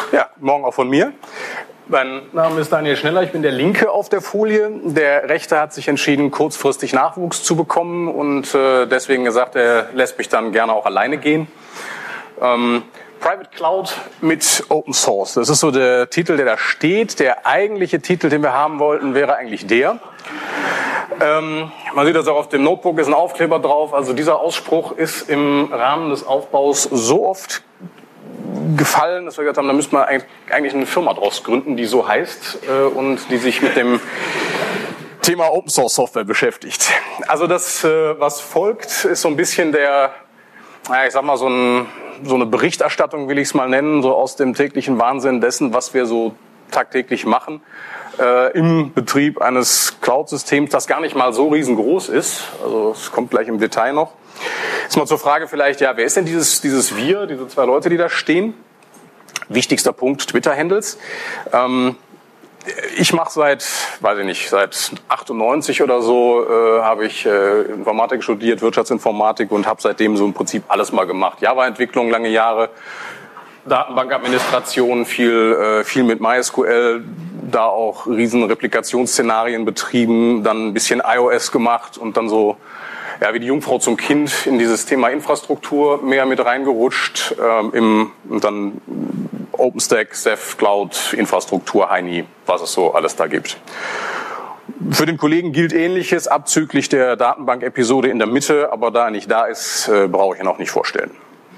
Ja, morgen auch von mir. Mein Name ist Daniel Schneller, ich bin der Linke auf der Folie. Der Rechte hat sich entschieden, kurzfristig Nachwuchs zu bekommen und deswegen gesagt, er lässt mich dann gerne auch alleine gehen. Private Cloud mit Open Source, das ist so der Titel, der da steht. Der eigentliche Titel, den wir haben wollten, wäre eigentlich der. Man sieht das auch auf dem Notebook, ist ein Aufkleber drauf. Also dieser Ausspruch ist im Rahmen des Aufbaus so oft gefallen, dass wir gesagt haben, da müsste man eigentlich eine Firma draus gründen, die so heißt und die sich mit dem Thema Open Source Software beschäftigt. Also das, was folgt, ist so ein bisschen ich sag mal so eine Berichterstattung, will ich es mal nennen, so aus dem täglichen Wahnsinn dessen, was wir so tagtäglich machen im Betrieb eines Cloud-Systems, das gar nicht mal so riesengroß ist. Also es kommt gleich im Detail noch. Jetzt mal zur Frage vielleicht, ja, wer ist denn dieses Wir, diese zwei Leute, die da stehen? Wichtigster Punkt, Twitter-Handles. Ich mache seit 98 oder so, habe ich Informatik studiert, Wirtschaftsinformatik und habe seitdem so im Prinzip alles mal gemacht. Java-Entwicklung lange Jahre, Datenbankadministration, viel mit MySQL, da auch riesen Replikationsszenarien betrieben, dann ein bisschen iOS gemacht und dann so, ja, wie die Jungfrau zum Kind in dieses Thema Infrastruktur mehr mit reingerutscht, und dann OpenStack, Ceph, Cloud, Infrastruktur, Heini, was es so alles da gibt. Für den Kollegen gilt Ähnliches, abzüglich der Datenbank-Episode in der Mitte, aber da er nicht da ist, brauche ich ihn auch nicht vorstellen.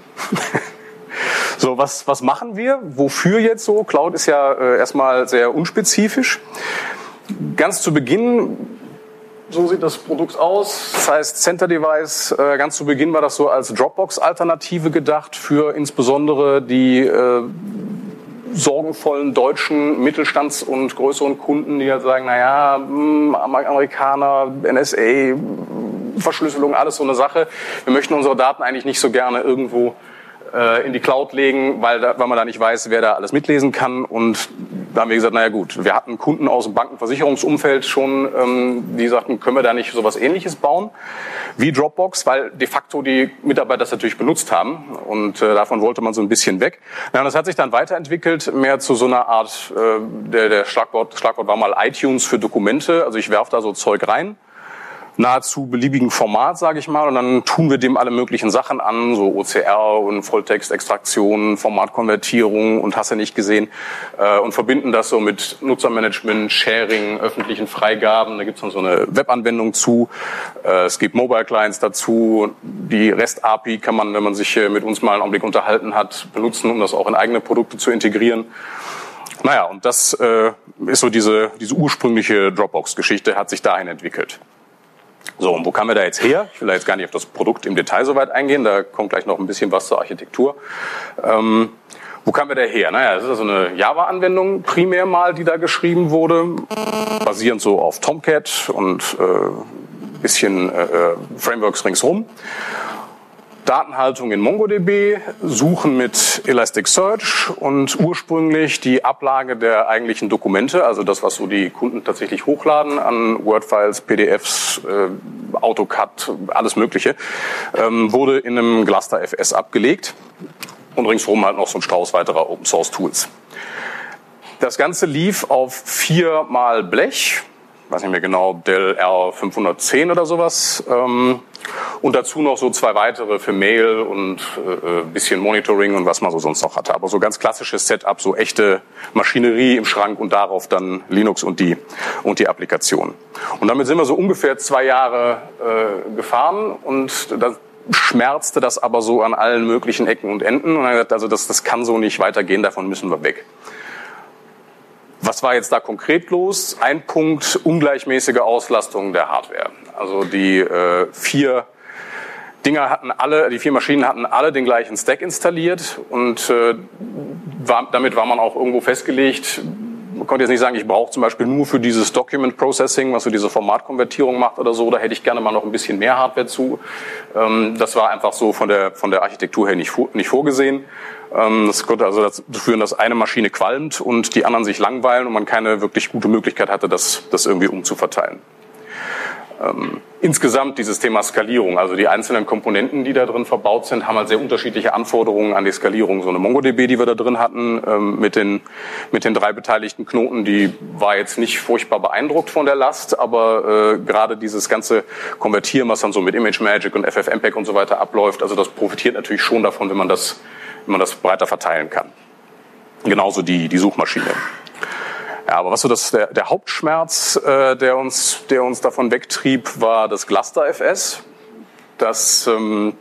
So, was machen wir? Wofür jetzt so? Cloud ist ja erstmal sehr unspezifisch. Ganz zu Beginn, so sieht das Produkt aus. Das heißt Center Device. Ganz zu Beginn war das so als Dropbox-Alternative gedacht für insbesondere die sorgenvollen deutschen Mittelstands- und größeren Kunden, die halt sagen, naja, Amerikaner, NSA, Verschlüsselung, alles so eine Sache. Wir möchten unsere Daten eigentlich nicht so gerne irgendwo in die Cloud legen, weil man da nicht weiß, wer da alles mitlesen kann. Und da haben wir gesagt, naja gut, wir hatten Kunden aus dem Bankenversicherungsumfeld schon, die sagten, können wir da nicht sowas Ähnliches bauen wie Dropbox, weil de facto die Mitarbeiter das natürlich benutzt haben und davon wollte man so ein bisschen weg. Ja, und das hat sich dann weiterentwickelt, mehr zu so einer Art, der Schlagwort war mal iTunes für Dokumente, also ich werfe da so Zeug rein, nahezu beliebigen Format, sage ich mal, und dann tun wir dem alle möglichen Sachen an, so OCR und Volltextextraktion, Formatkonvertierung und hast du nicht gesehen, und verbinden das so mit Nutzermanagement, Sharing, öffentlichen Freigaben. Da gibt's dann so eine Webanwendung zu. Es gibt Mobile Clients dazu. Die REST-API kann man, wenn man sich mit uns mal einen Augenblick unterhalten hat, benutzen, um das auch in eigene Produkte zu integrieren. Naja, und das ist so diese ursprüngliche Dropbox-Geschichte, hat sich dahin entwickelt. So, und wo kamen wir da jetzt her? Ich will da jetzt gar nicht auf das Produkt im Detail so weit eingehen, da kommt gleich noch ein bisschen was zur Architektur. Wo kamen wir da her? Naja, das ist also eine Java-Anwendung primär mal, die da geschrieben wurde, basierend so auf Tomcat und bisschen Frameworks ringsrum. Datenhaltung in MongoDB, Suchen mit Elasticsearch und ursprünglich die Ablage der eigentlichen Dokumente, also das, was so die Kunden tatsächlich hochladen an Word-Files, PDFs, AutoCAD, alles Mögliche, wurde in einem Gluster-FS abgelegt und ringsherum halt noch so ein Strauß weiterer Open-Source-Tools. Das Ganze lief auf 4 mal Blech, weiß nicht mehr genau, Dell R510 oder sowas. Und dazu noch so 2 weitere für Mail und bisschen Monitoring und was man so sonst noch hatte. Aber so ganz klassisches Setup, so echte Maschinerie im Schrank und darauf dann Linux und die Applikation. Und damit sind wir so ungefähr 2 Jahre gefahren und dann schmerzte das aber so an allen möglichen Ecken und Enden. Und dann gesagt, also das kann so nicht weitergehen, davon müssen wir weg. Was war jetzt da konkret los? Ein Punkt, ungleichmäßige Auslastung der Hardware. Also die 4 Maschinen hatten alle den gleichen Stack installiert und damit war man auch irgendwo festgelegt. Man konnte jetzt nicht sagen, ich brauche zum Beispiel nur für dieses Document Processing, was so diese Formatkonvertierung macht oder so, da hätte ich gerne mal noch ein bisschen mehr Hardware zu. Das war einfach so von der Architektur her nicht vorgesehen. Das konnte also dazu führen, dass eine Maschine qualmt und die anderen sich langweilen und man keine wirklich gute Möglichkeit hatte, das irgendwie umzuverteilen. Insgesamt dieses Thema Skalierung, also die einzelnen Komponenten, die da drin verbaut sind, haben halt sehr unterschiedliche Anforderungen an die Skalierung. So eine MongoDB, die wir da drin hatten, mit den 3 beteiligten Knoten, die war jetzt nicht furchtbar beeindruckt von der Last, aber gerade dieses ganze Konvertieren, was dann so mit ImageMagick und FFmpeg und so weiter abläuft, also das profitiert natürlich schon davon, wenn man das breiter verteilen kann. Genauso die Suchmaschine. Ja, aber was so der Hauptschmerz, der uns davon wegtrieb, war das Cluster-FS. Das,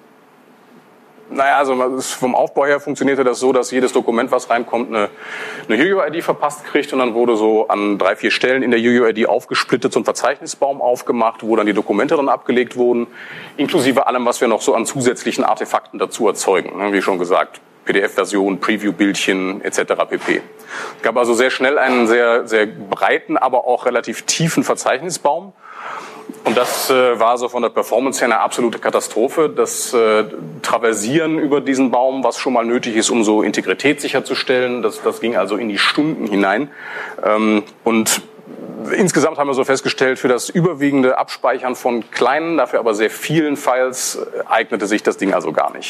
also vom Aufbau her funktionierte das so, dass jedes Dokument, was reinkommt, eine UUID verpasst kriegt und dann wurde so an 3, 4 Stellen in der UUID aufgesplittet, so ein Verzeichnisbaum aufgemacht, wo dann die Dokumente drin abgelegt wurden, inklusive allem, was wir noch so an zusätzlichen Artefakten dazu erzeugen, wie schon gesagt. PDF-Version, Preview-Bildchen etc. pp. Es gab also sehr schnell einen sehr, sehr breiten, aber auch relativ tiefen Verzeichnisbaum. Und das war so von der Performance her eine absolute Katastrophe. Das Traversieren über diesen Baum, was schon mal nötig ist, um so Integrität sicherzustellen, das ging also in die Stunden hinein. Und insgesamt haben wir so festgestellt, für das überwiegende Abspeichern von kleinen, dafür aber sehr vielen Files eignete sich das Ding also gar nicht.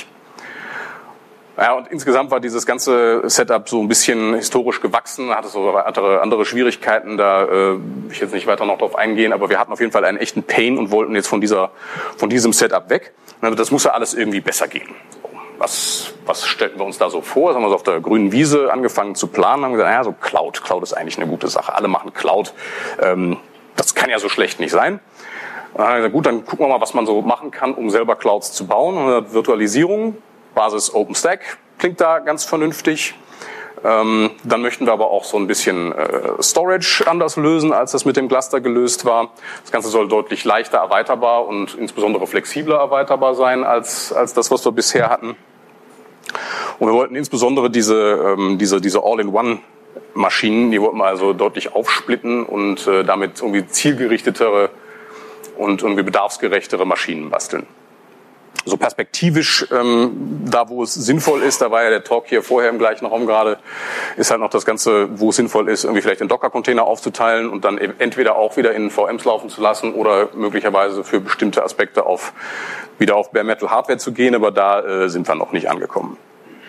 Ja, und insgesamt war dieses ganze Setup so ein bisschen historisch gewachsen, hatte so andere Schwierigkeiten, da will ich jetzt nicht weiter noch drauf eingehen, aber wir hatten auf jeden Fall einen echten Pain und wollten jetzt von diesem Setup weg. Das muss ja alles irgendwie besser gehen. Was stellten wir uns da so vor? Das haben wir so auf der grünen Wiese angefangen zu planen, haben gesagt, so Cloud ist eigentlich eine gute Sache. Alle machen Cloud, das kann ja so schlecht nicht sein. Und dann haben wir gesagt, gut, dann gucken wir mal, was man so machen kann, um selber Clouds zu bauen. Und Virtualisierung, Basis OpenStack, klingt da ganz vernünftig. Dann möchten wir aber auch so ein bisschen Storage anders lösen, als das mit dem Cluster gelöst war. Das Ganze soll deutlich leichter erweiterbar und insbesondere flexibler erweiterbar sein als das, was wir bisher hatten. Und wir wollten insbesondere diese All-in-One-Maschinen, die wollten wir also deutlich aufsplitten und damit irgendwie zielgerichtetere und irgendwie bedarfsgerechtere Maschinen basteln. So perspektivisch, da wo es sinnvoll ist, da war ja der Talk hier vorher im gleichen Raum gerade, ist halt noch das Ganze, wo es sinnvoll ist, irgendwie vielleicht in Docker-Container aufzuteilen und dann entweder auch wieder in VMs laufen zu lassen oder möglicherweise für bestimmte Aspekte wieder auf Bare Metal Hardware zu gehen, aber da sind wir noch nicht angekommen.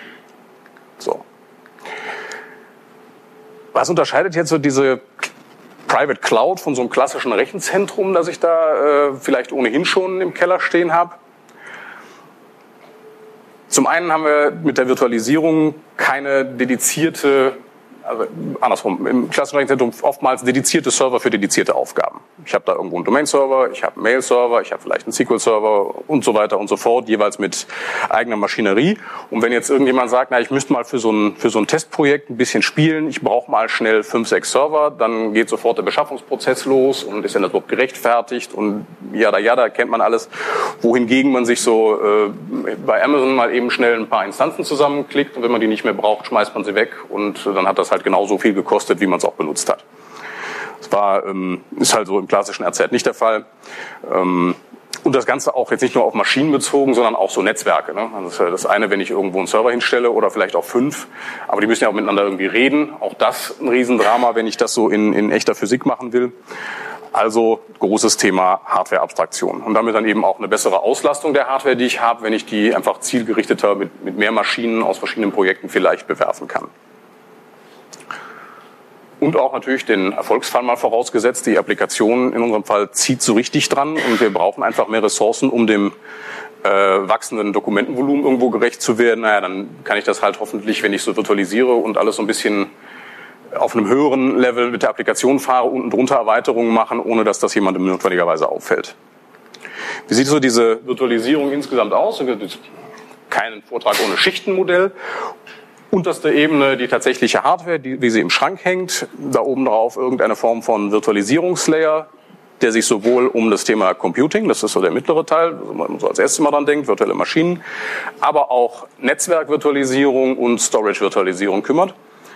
So. Was unterscheidet jetzt so diese Private Cloud von so einem klassischen Rechenzentrum, das ich da vielleicht ohnehin schon im Keller stehen habe? Zum einen haben wir mit der Virtualisierung keine dedizierte, also andersrum, im klassischen Rechenzentrum oftmals dedizierte Server für dedizierte Aufgaben. Ich habe da irgendwo einen Domain-Server, ich habe einen Mail-Server, ich habe vielleicht einen SQL-Server und so weiter und so fort, jeweils mit eigener Maschinerie. Und wenn jetzt irgendjemand sagt, ich müsste mal für so ein Testprojekt ein bisschen spielen, ich brauche mal schnell 5, 6 Server, dann geht sofort der Beschaffungsprozess los und ist ja das überhaupt gerechtfertigt und jada, kennt man alles. Wohingegen man sich so bei Amazon mal eben schnell ein paar Instanzen zusammenklickt und wenn man die nicht mehr braucht, schmeißt man sie weg und dann hat das halt genauso viel gekostet, wie man es auch benutzt hat. Das ist halt so im klassischen RZ nicht der Fall. Und das Ganze auch jetzt nicht nur auf Maschinen bezogen, sondern auch so Netzwerke. Ne? Das ist ja das eine, wenn ich irgendwo einen Server hinstelle oder vielleicht auch 5, aber die müssen ja auch miteinander irgendwie reden. Auch das ein Riesendrama, wenn ich das so in echter Physik machen will. Also großes Thema Hardware-Abstraktion. Und damit dann eben auch eine bessere Auslastung der Hardware, die ich habe, wenn ich die einfach zielgerichteter mit mehr Maschinen aus verschiedenen Projekten vielleicht bewerfen kann. Und auch natürlich den Erfolgsfall mal vorausgesetzt, die Applikation in unserem Fall zieht so richtig dran und wir brauchen einfach mehr Ressourcen, um dem wachsenden Dokumentenvolumen irgendwo gerecht zu werden. Dann kann ich das halt hoffentlich, wenn ich so virtualisiere und alles so ein bisschen auf einem höheren Level mit der Applikation fahre, unten drunter Erweiterungen machen, ohne dass das jemandem notwendigerweise auffällt. Wie sieht so diese Virtualisierung insgesamt aus? Kein Vortrag ohne Schichtenmodell. Unterste Ebene die tatsächliche Hardware, wie sie im Schrank hängt. Da oben drauf irgendeine Form von Virtualisierungslayer, der sich sowohl um das Thema Computing, das ist so der mittlere Teil, wo man so als erstes mal dran denkt, virtuelle Maschinen, aber auch Netzwerkvirtualisierung und Storage-Virtualisierung kümmert.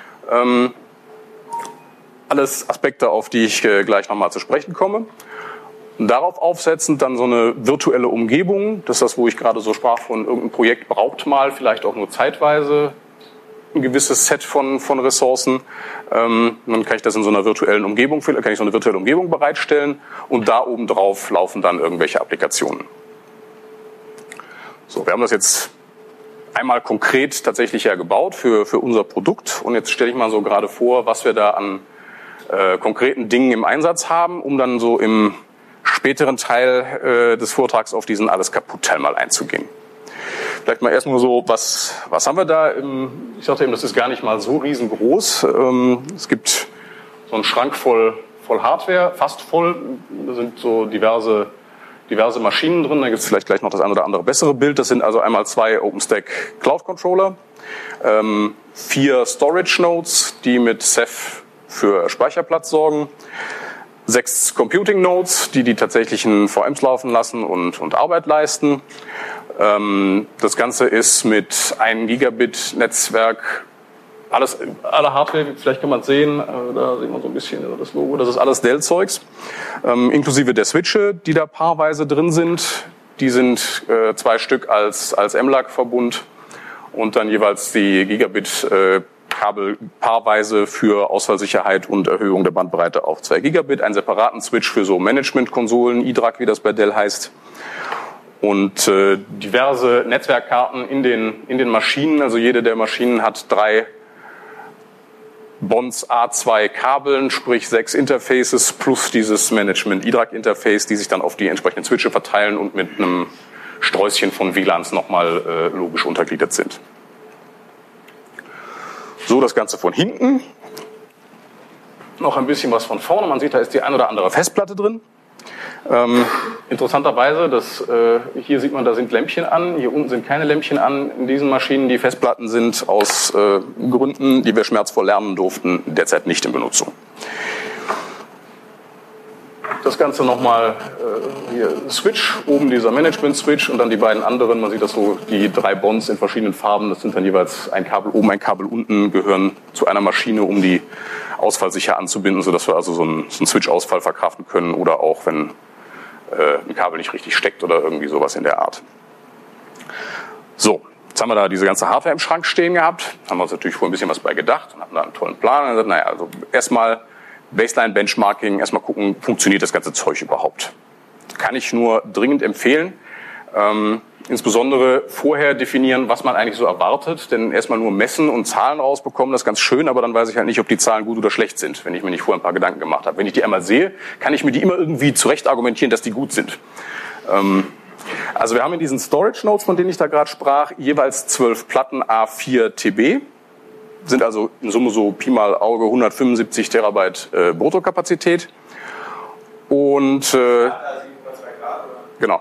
Alles Aspekte, auf die ich gleich nochmal zu sprechen komme. Und darauf aufsetzend dann so eine virtuelle Umgebung, das ist das, wo ich gerade so sprach von irgendein Projekt braucht mal, vielleicht auch nur zeitweise ein gewisses Set von Ressourcen. Dann kann ich das in so einer virtuelle Umgebung bereitstellen und da oben drauf laufen dann irgendwelche Applikationen. So, wir haben das jetzt einmal konkret tatsächlich ja gebaut für unser Produkt und jetzt stelle ich mal so gerade vor, was wir da an konkreten Dingen im Einsatz haben, um dann so im späteren Teil des Vortrags auf diesen Alles-Kaputt-Teil mal einzugehen. Vielleicht mal erst nur so, was haben wir da? Ich sagte eben, das ist gar nicht mal so riesengroß. Es gibt so einen Schrank voll Hardware, fast voll. Da sind so diverse Maschinen drin. Da gibt es vielleicht gleich noch das ein oder andere bessere Bild. Das sind also einmal 2 OpenStack Cloud Controller, 4 Storage Nodes, die mit Ceph für Speicherplatz sorgen, 6 Computing Nodes, die tatsächlichen VMs laufen lassen und Arbeit leisten. Das Ganze ist mit 1 Gigabit Netzwerk, alle Hardware, vielleicht kann man es sehen, da sieht man so ein bisschen das Logo, das ist alles Dell-Zeugs, inklusive der Switche, die da paarweise drin sind. Die sind 2 Stück als MLAG-Verbund und dann jeweils die Gigabit Kabel paarweise für Ausfallsicherheit und Erhöhung der Bandbreite auf 2 Gigabit, einen separaten Switch für so Management-Konsolen, iDRAC, wie das bei Dell heißt, und diverse Netzwerkkarten in den Maschinen. Also jede der Maschinen hat 3 Bonds A2 Kabeln, sprich 6 Interfaces plus dieses Management iDRAC-Interface, die sich dann auf die entsprechenden Switche verteilen und mit einem Sträußchen von WLANs nochmal logisch untergliedert sind. So, das Ganze von hinten. Noch ein bisschen was von vorne. Man sieht, da ist die ein oder andere Festplatte drin. Interessanterweise, hier sieht man, da sind Lämpchen an. Hier unten sind keine Lämpchen an in diesen Maschinen. Die Festplatten sind aus Gründen, die wir schmerzvoll lernen durften, derzeit nicht in Benutzung. Das Ganze nochmal hier Switch, oben dieser Management-Switch und dann die beiden anderen, man sieht das so, die 3 Bonds in verschiedenen Farben, das sind dann jeweils ein Kabel oben, ein Kabel unten, gehören zu einer Maschine, um die ausfallsicher anzubinden, sodass wir also so einen Switch-Ausfall verkraften können oder auch, wenn ein Kabel nicht richtig steckt oder irgendwie sowas in der Art. So, jetzt haben wir da diese ganze Hardware im Schrank stehen gehabt, haben wir uns natürlich vorher ein bisschen was bei gedacht und hatten da einen tollen Plan und gesagt, naja, also erstmal Baseline-Benchmarking, erstmal gucken, funktioniert das ganze Zeug überhaupt. Kann ich nur dringend empfehlen. Insbesondere vorher definieren, was man eigentlich so erwartet, denn erstmal nur messen und Zahlen rausbekommen, das ist ganz schön, aber dann weiß ich halt nicht, ob die Zahlen gut oder schlecht sind, wenn ich mir nicht vorher ein paar Gedanken gemacht habe. Wenn ich die einmal sehe, kann ich mir die immer irgendwie zurecht argumentieren, dass die gut sind. Also wir haben in diesen Storage Nodes, von denen ich da gerade sprach, jeweils 12 Platten A4 TB. Sind also in Summe so Pi mal Auge 175 Terabyte Bruttokapazität. Und genau.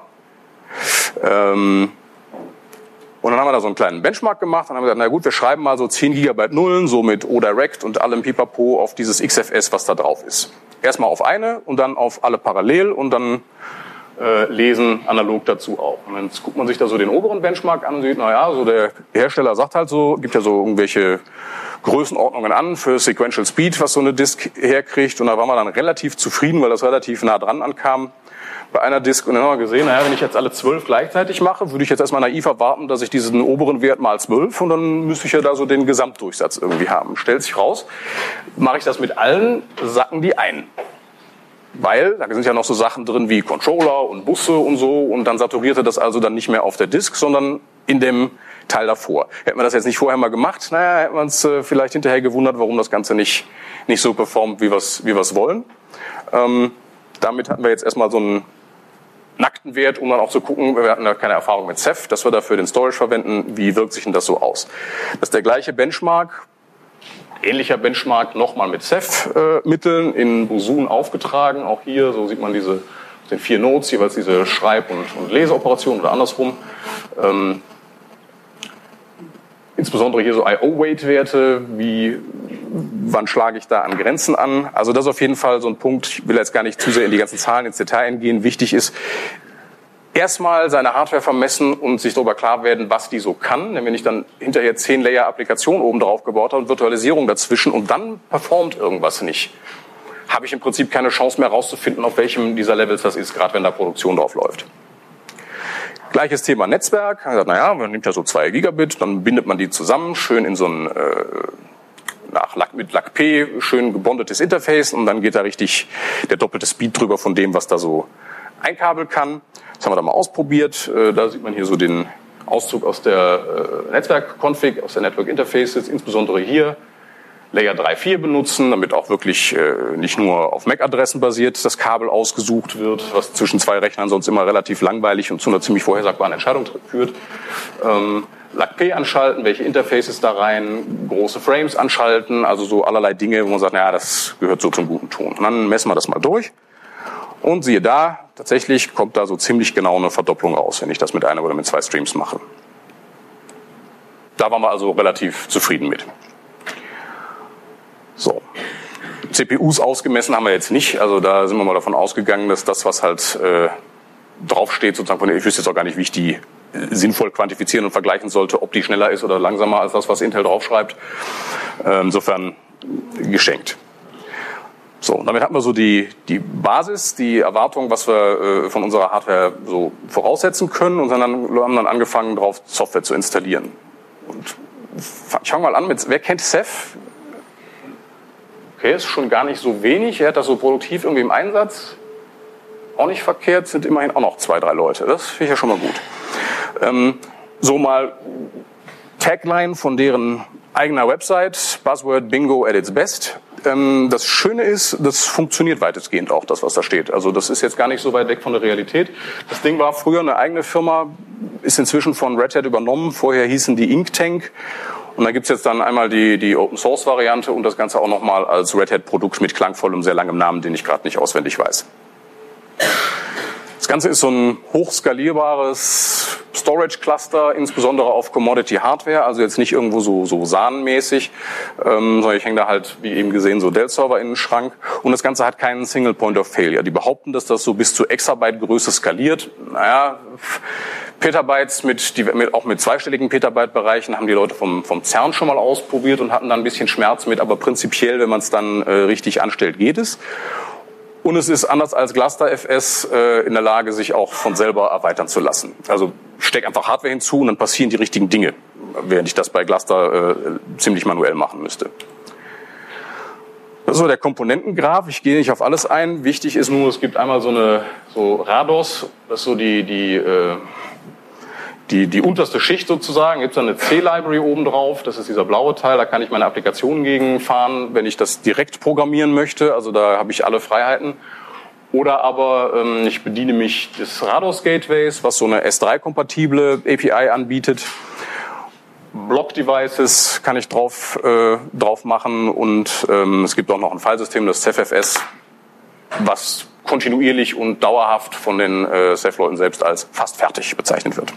Und dann haben wir da so einen kleinen Benchmark gemacht und haben gesagt, na gut, wir schreiben mal so 10 Gigabyte Nullen, so mit ODirect und allem Pipapo auf dieses XFS, was da drauf ist. Erstmal auf eine und dann auf alle parallel und dann lesen analog dazu auch. Und dann guckt man sich da so den oberen Benchmark an und sieht, naja, so der Hersteller sagt halt so, gibt ja so irgendwelche Größenordnungen an für Sequential Speed, was so eine Disk herkriegt. Und da waren wir dann relativ zufrieden, weil das relativ nah dran ankam bei einer Disk. Und dann haben wir gesehen, naja, wenn ich jetzt alle 12 gleichzeitig mache, würde ich jetzt erstmal naiv erwarten, dass ich diesen oberen Wert mal 12 und dann müsste ich ja da so den Gesamtdurchsatz irgendwie haben. Stellt sich raus, mache ich das mit allen, sacken die ein. Weil da sind ja noch so Sachen drin wie Controller und Busse und so und dann saturierte das also dann nicht mehr auf der Disk, sondern in dem Teil davor. Hätten wir das jetzt nicht vorher mal gemacht, naja, hätten wir uns vielleicht hinterher gewundert, warum das Ganze nicht so performt, wie wir es wollen. Damit hatten wir jetzt erstmal so einen nackten Wert, um dann auch zu gucken, wir hatten da keine Erfahrung mit Ceph, dass wir dafür den Storage verwenden, wie wirkt sich denn das so aus? Das ist der gleiche Benchmark, ähnlicher Benchmark nochmal mit Ceph-Mitteln in Boson aufgetragen. Auch hier, so sieht man den 4 Nodes, jeweils diese Schreib- und Leseoperationen oder andersrum. Insbesondere hier so IO-Weight-Werte, wann schlage ich da an Grenzen an? Also das ist auf jeden Fall so ein Punkt, ich will jetzt gar nicht zu sehr in die ganzen Zahlen ins Detail gehen. Wichtig ist, erstmal seine Hardware vermessen und sich darüber klar werden, was die so kann. Denn wenn ich dann hinterher 10-Layer-Applikationen oben drauf gebaut habe und Virtualisierung dazwischen und dann performt irgendwas nicht, habe ich im Prinzip keine Chance mehr rauszufinden, auf welchem dieser Levels das ist, gerade wenn da Produktion drauf läuft. Gleiches Thema Netzwerk. Er sagt, naja, man nimmt ja so 2 Gigabit, dann bindet man die zusammen, schön in so ein mit LACP schön gebondetes Interface und dann geht da richtig der doppelte Speed drüber von dem, was da so einkabeln kann. Das haben wir da mal ausprobiert. Da sieht man hier so den Auszug aus der Netzwerk-Config, aus der Network Interfaces, insbesondere hier Layer 3.4 benutzen, damit auch wirklich nicht nur auf MAC-Adressen basiert das Kabel ausgesucht wird, was zwischen 2 Rechnern sonst immer relativ langweilig und zu einer ziemlich vorhersagbaren Entscheidung führt. LACP anschalten, welche Interfaces da rein, große Frames anschalten, also so allerlei Dinge, wo man sagt, naja, das gehört so zum guten Ton. Und dann messen wir das mal durch und siehe da, tatsächlich kommt da so ziemlich genau eine Verdopplung raus, wenn ich das mit einer oder mit 2 Streams mache. Da waren wir also relativ zufrieden mit. So. CPUs ausgemessen haben wir jetzt nicht, also da sind wir mal davon ausgegangen, dass das, was halt draufsteht, sozusagen, ich wüsste jetzt auch gar nicht, wie ich die sinnvoll quantifizieren und vergleichen sollte, ob die schneller ist oder langsamer als das, was Intel draufschreibt. Insofern geschenkt. So, und damit hatten wir so die Basis, die Erwartung, was wir von unserer Hardware so voraussetzen können und haben dann angefangen, drauf Software zu installieren. Und ich fange mal an mit, wer kennt Ceph? Okay, ist schon gar nicht so wenig. Er hat das so produktiv irgendwie im Einsatz. Auch nicht verkehrt, sind immerhin auch noch 2, 3 Leute. Das finde ich ja schon mal gut. So mal Tagline von deren eigener Website, Buzzword Bingo at its best. Das Schöne ist, das funktioniert weitestgehend auch, das was da steht. Also das ist jetzt gar nicht so weit weg von der Realität. Das Ding war früher eine eigene Firma, ist inzwischen von Red Hat übernommen. Vorher hießen die Inktank. Und da gibt's jetzt dann einmal die Open-Source-Variante und das Ganze auch nochmal als Red Hat-Produkt mit klangvollem, sehr langem Namen, den ich gerade nicht auswendig weiß. Das Ganze ist so ein hochskalierbares Storage-Cluster, insbesondere auf Commodity-Hardware, also jetzt nicht irgendwo so SAN-mäßig, sondern ich hänge da halt, wie eben gesehen, so Dell-Server in den Schrank. Und das Ganze hat keinen Single Point of Failure. Die behaupten, dass das so bis zu Exabyte-Größe skaliert. Naja, Petabytes auch mit zweistelligen Petabyte-Bereichen haben die Leute vom CERN schon mal ausprobiert und hatten da ein bisschen Schmerz mit, aber prinzipiell, wenn man es dann richtig anstellt, geht es. Und es ist anders als GlusterFS in der Lage, sich auch von selber erweitern zu lassen. Also ich stecke einfach Hardware hinzu und dann passieren die richtigen Dinge, während ich das bei Gluster ziemlich manuell machen müsste. Das ist so der Komponentengraph. Ich gehe nicht auf alles ein. Wichtig ist nur, es gibt einmal so Rados, das ist so die unterste Schicht sozusagen, gibt es dann eine C-Library oben drauf, das ist dieser blaue Teil, da kann ich meine Applikationen gegen fahren, wenn ich das direkt programmieren möchte, also da habe ich alle Freiheiten. Oder aber ich bediene mich des Rados Gateways, was so eine S3-kompatible API anbietet. Block-Devices kann ich drauf machen und es gibt auch noch ein Filesystem, das CephFS, was kontinuierlich und dauerhaft von den Ceph-Leuten selbst als fast fertig bezeichnet wird.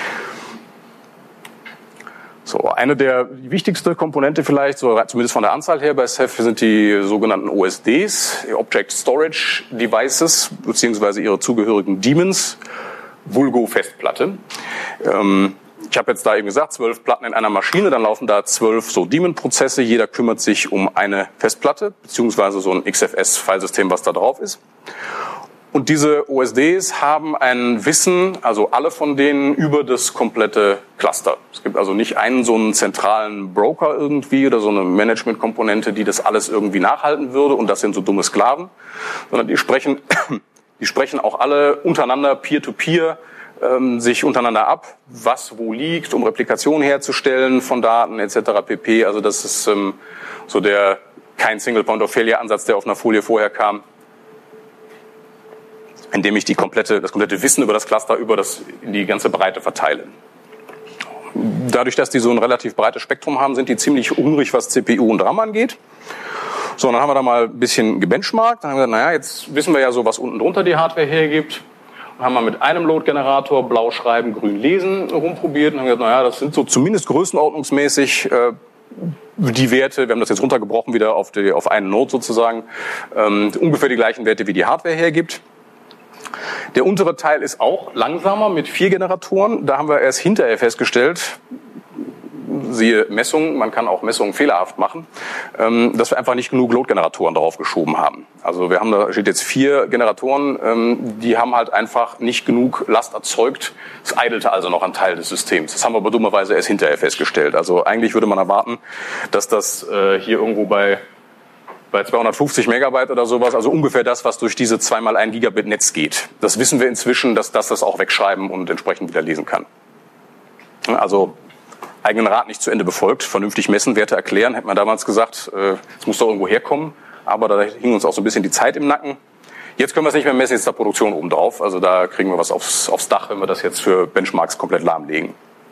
So, eine der wichtigsten Komponente vielleicht, so zumindest von der Anzahl her bei Ceph, sind die sogenannten OSDs, Object Storage Devices, beziehungsweise ihre zugehörigen Daemons, vulgo Festplatte. Ich habe jetzt da eben gesagt, 12 Platten in einer Maschine, dann laufen da 12 so Daemon-Prozesse, jeder kümmert sich um eine Festplatte, beziehungsweise so ein XFS-Filesystem, was da drauf ist. Und diese OSDs haben ein Wissen, also alle von denen, über das komplette Cluster. Es gibt also nicht einen so einen zentralen Broker irgendwie oder so eine Management-Komponente, die das alles irgendwie nachhalten würde und das sind so dumme Sklaven, sondern die sprechen auch alle untereinander Peer-to-Peer sich untereinander ab, was wo liegt, um Replikationen herzustellen von Daten etc. pp. Also das ist so kein Single-Point-of-Failure-Ansatz, der auf einer Folie vorher kam, indem ich das komplette Wissen über das Cluster in die ganze Breite verteile. Dadurch, dass die so ein relativ breites Spektrum haben, sind die ziemlich hungrig, was CPU und RAM angeht. So, dann haben wir da mal ein bisschen gebenchmarkt. Dann haben wir gesagt, naja, jetzt wissen wir ja so, was unten drunter die Hardware hergibt. Dann haben wir mit einem Load-Generator blau schreiben, grün lesen rumprobiert und haben gesagt, naja, das sind so zumindest größenordnungsmäßig die Werte, wir haben das jetzt runtergebrochen wieder auf einen Node sozusagen, ungefähr die gleichen Werte, wie die Hardware hergibt. Der untere Teil ist auch langsamer mit 4 Generatoren. Da haben wir erst hinterher festgestellt, siehe Messungen, man kann auch Messungen fehlerhaft machen, dass wir einfach nicht genug Load-Generatoren drauf geschoben haben. Also wir haben da steht jetzt 4 Generatoren, die haben halt einfach nicht genug Last erzeugt. Es eidelte also noch ein Teil des Systems. Das haben wir aber dummerweise erst hinterher festgestellt. Also eigentlich würde man erwarten, dass das hier irgendwo bei 250 Megabyte oder sowas, also ungefähr das, was durch diese 2x1 Gigabit Netz geht. Das wissen wir inzwischen, dass das auch wegschreiben und entsprechend wieder lesen kann. Also eigenen Rat nicht zu Ende befolgt, vernünftig messen, Werte erklären, hätte man damals gesagt, es muss doch irgendwo herkommen, aber da hing uns auch so ein bisschen die Zeit im Nacken. Jetzt können wir es nicht mehr messen, jetzt ist da Produktion oben drauf, also da kriegen wir was aufs Dach, wenn wir das jetzt für Benchmarks komplett lahmlegen.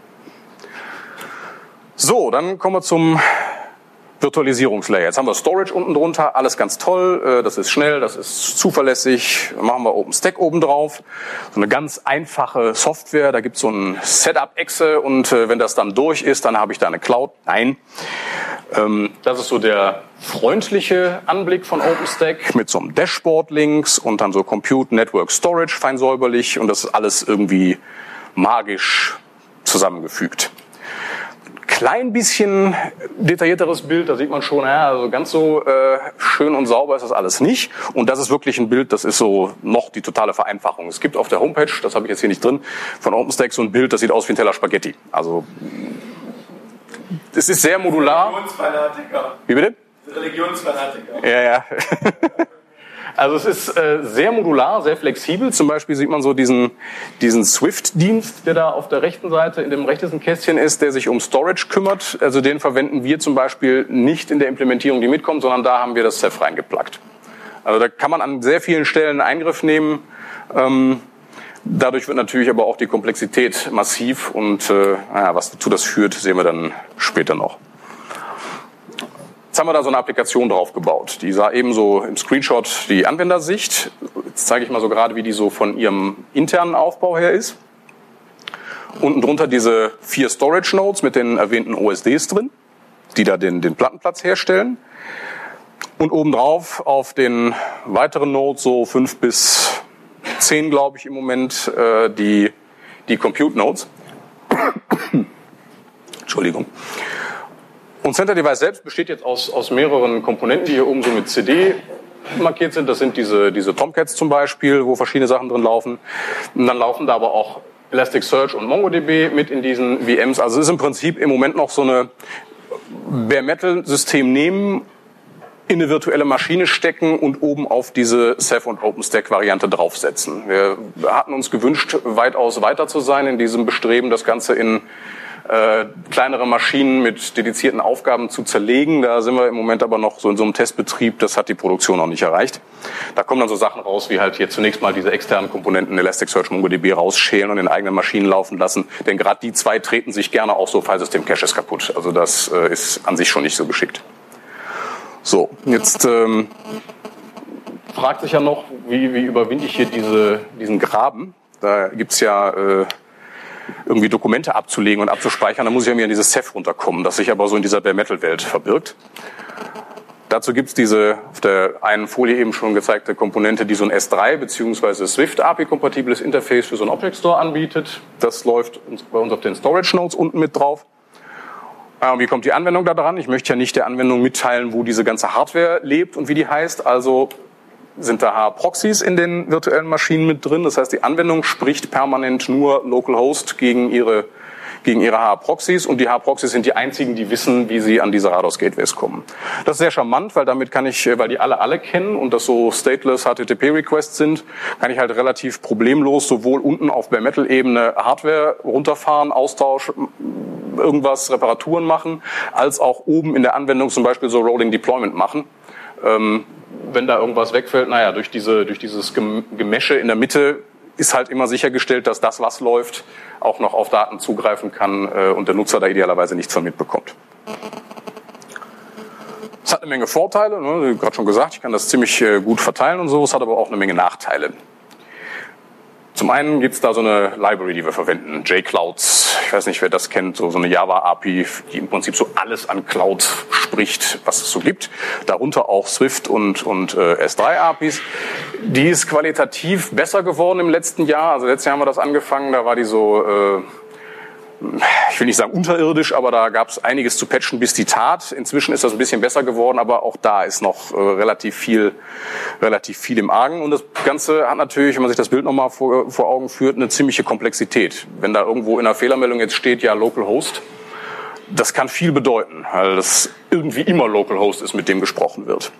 So, dann kommen wir zum Virtualisierungslayer. Jetzt haben wir Storage unten drunter, alles ganz toll, das ist schnell, das ist zuverlässig, dann machen wir OpenStack oben drauf. So eine ganz einfache Software, da gibt es so ein Setup-Exe und wenn das dann durch ist, dann habe ich da eine Cloud. Nein, das ist so der freundliche Anblick von OpenStack mit so einem Dashboard links und dann so Compute, Network, Storage, fein säuberlich und das ist alles irgendwie magisch zusammengefügt. Klein bisschen detaillierteres Bild, da sieht man schon, ja, also ganz so schön und sauber ist das alles nicht. Und das ist wirklich ein Bild, das ist so noch die totale Vereinfachung. Es gibt auf der Homepage, das habe ich jetzt hier nicht drin, von OpenStack so ein Bild, das sieht aus wie ein Teller Spaghetti. Also es ist sehr modular. Religionsfanatiker. Wie bitte? Religionsfanatiker. Ja. Also es ist sehr modular, sehr flexibel. Zum Beispiel sieht man so diesen Swift-Dienst, der da auf der rechten Seite in dem rechtesten Kästchen ist, der sich um Storage kümmert. Also den verwenden wir zum Beispiel nicht in der Implementierung, die mitkommt, sondern da haben wir das Ceph reingepluggt. Also da kann man an sehr vielen Stellen einen Eingriff nehmen. Dadurch wird natürlich aber auch die Komplexität massiv und wozu das führt, sehen wir dann später noch. Jetzt haben wir da so eine Applikation drauf gebaut. Die sah ebenso im Screenshot die Anwendersicht. Jetzt zeige ich mal so gerade, wie die so von ihrem internen Aufbau her ist. Unten drunter diese 4 Storage Nodes mit den erwähnten OSDs drin, die da den Plattenplatz herstellen. Und obendrauf auf den weiteren Nodes, so 5 bis 10, glaube ich im Moment, die Compute Nodes. Entschuldigung. Und Center Device selbst besteht jetzt aus mehreren Komponenten, die hier oben so mit CD markiert sind. Das sind diese Tomcats zum Beispiel, wo verschiedene Sachen drin laufen. Und dann laufen da aber auch Elasticsearch und MongoDB mit in diesen VMs. Also es ist im Prinzip im Moment noch so eine Bare-Metal-System nehmen, in eine virtuelle Maschine stecken und oben auf diese Ceph und OpenStack-Variante draufsetzen. Wir hatten uns gewünscht, weitaus weiter zu sein in diesem Bestreben, das Ganze in kleinere Maschinen mit dedizierten Aufgaben zu zerlegen. Da sind wir im Moment aber noch so in so einem Testbetrieb, das hat die Produktion noch nicht erreicht. Da kommen dann so Sachen raus, wie halt hier zunächst mal diese externen Komponenten Elasticsearch, MongoDB rausschälen und in eigenen Maschinen laufen lassen. Denn gerade die zwei treten sich gerne auch so Filesystem-Caches kaputt. Also das ist an sich schon nicht so geschickt. So, jetzt fragt sich ja noch, wie überwinde ich hier diesen Graben? Da gibt's ja irgendwie Dokumente abzulegen und abzuspeichern, dann muss ich ja mir in dieses Ceph runterkommen, das sich aber so in dieser Bare-Metal-Welt verbirgt. Dazu gibt's diese auf der einen Folie eben schon gezeigte Komponente, die so ein S3 bzw. Swift-API-kompatibles Interface für so einen Object Store anbietet. Das läuft bei uns auf den Storage Nodes unten mit drauf. Wie kommt die Anwendung da dran? Ich möchte ja nicht der Anwendung mitteilen, wo diese ganze Hardware lebt und wie die heißt. Also sind da H-Proxys in den virtuellen Maschinen mit drin. Das heißt, die Anwendung spricht permanent nur Localhost gegen ihre H-Proxys und die H-Proxys sind die einzigen, die wissen, wie sie an diese Rados-Gateways kommen. Das ist sehr charmant, weil damit kann ich, weil die alle kennen und das so stateless HTTP-Requests sind, kann ich halt relativ problemlos sowohl unten auf Bare-Metal-Ebene Hardware runterfahren, Austausch, irgendwas, Reparaturen machen, als auch oben in der Anwendung zum Beispiel so Rolling Deployment machen. Wenn da irgendwas wegfällt, durch dieses Gemesche in der Mitte ist halt immer sichergestellt, dass das, was läuft, auch noch auf Daten zugreifen kann und der Nutzer da idealerweise nichts von mitbekommt. Es hat eine Menge Vorteile, wie gerade schon gesagt, ich kann das ziemlich gut verteilen und so, es hat aber auch eine Menge Nachteile. Zum einen gibt es da so eine Library, die wir verwenden, JClouds. Ich weiß nicht, wer das kennt, so eine Java-API, die im Prinzip so alles an Cloud spricht, was es so gibt. Darunter auch Swift und S3-APIs. Die ist qualitativ besser geworden im letzten Jahr. Also letztes Jahr haben wir das angefangen, da war die so ich will nicht sagen unterirdisch, aber da gab es einiges zu patchen, bis die tat. Inzwischen ist das ein bisschen besser geworden, aber auch da ist noch relativ viel im Argen. Und das Ganze hat natürlich, wenn man sich das Bild nochmal vor Augen führt, eine ziemliche Komplexität. Wenn da irgendwo in der Fehlermeldung jetzt steht, ja, Localhost, das kann viel bedeuten, weil das irgendwie immer Localhost ist, mit dem gesprochen wird.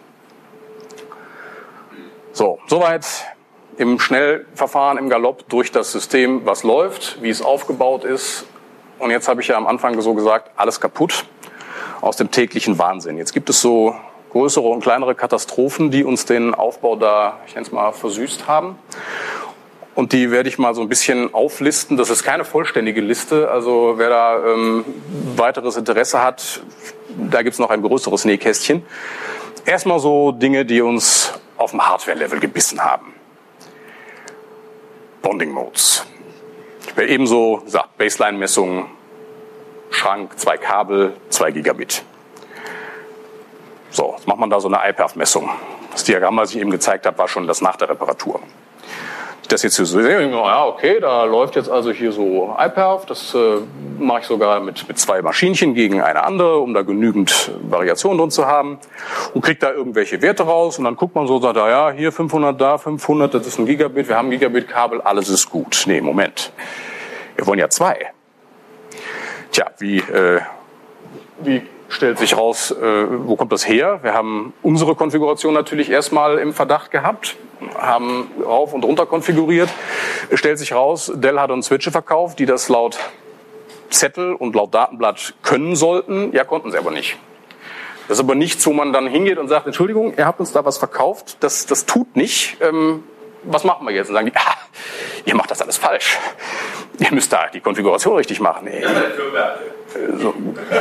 So, soweit im Schnellverfahren, im Galopp durch das System, was läuft, wie es aufgebaut ist. Und jetzt habe ich ja am Anfang so gesagt, alles kaputt aus dem täglichen Wahnsinn. Jetzt gibt es so größere und kleinere Katastrophen, die uns den Aufbau da, ich nenne es mal, versüßt haben. Und die werde ich mal so ein bisschen auflisten. Das ist keine vollständige Liste. Also wer da weiteres Interesse hat, da gibt es noch ein größeres Nähkästchen. Erstmal so Dinge, die uns auf dem Hardware-Level gebissen haben. Bonding-Modes. Ich habe ebenso gesagt, Baseline-Messung, Schrank, 2 Kabel, 2 Gigabit. So, jetzt macht man da so eine iPerf-Messung. Das Diagramm, was ich eben gezeigt habe, war schon das nach der Reparatur. Das jetzt hier so sehe, ja, okay, da läuft jetzt also hier so iPerf, das mache ich sogar mit 2 Maschinchen gegen eine andere, um da genügend Variation drin zu haben und kriegt da irgendwelche Werte raus und dann guckt man so, sagt er, ja, hier 500, da 500, das ist ein Gigabit, wir haben ein Gigabit-Kabel, alles ist gut. Nee, Moment, wir wollen ja 2. Tja, wie stellt sich raus, wo kommt das her? Wir haben unsere Konfiguration natürlich erstmal im Verdacht gehabt, haben rauf und runter konfiguriert. Es stellt sich raus, Dell hat uns Switche verkauft, die das laut Zettel und laut Datenblatt können sollten. Ja, konnten sie aber nicht. Das ist aber nichts, wo man dann hingeht und sagt, Entschuldigung, ihr habt uns da was verkauft, das tut nicht. Was machen wir jetzt? Und sagen die, ihr macht das alles falsch. Ihr müsst da die Konfiguration richtig machen. So.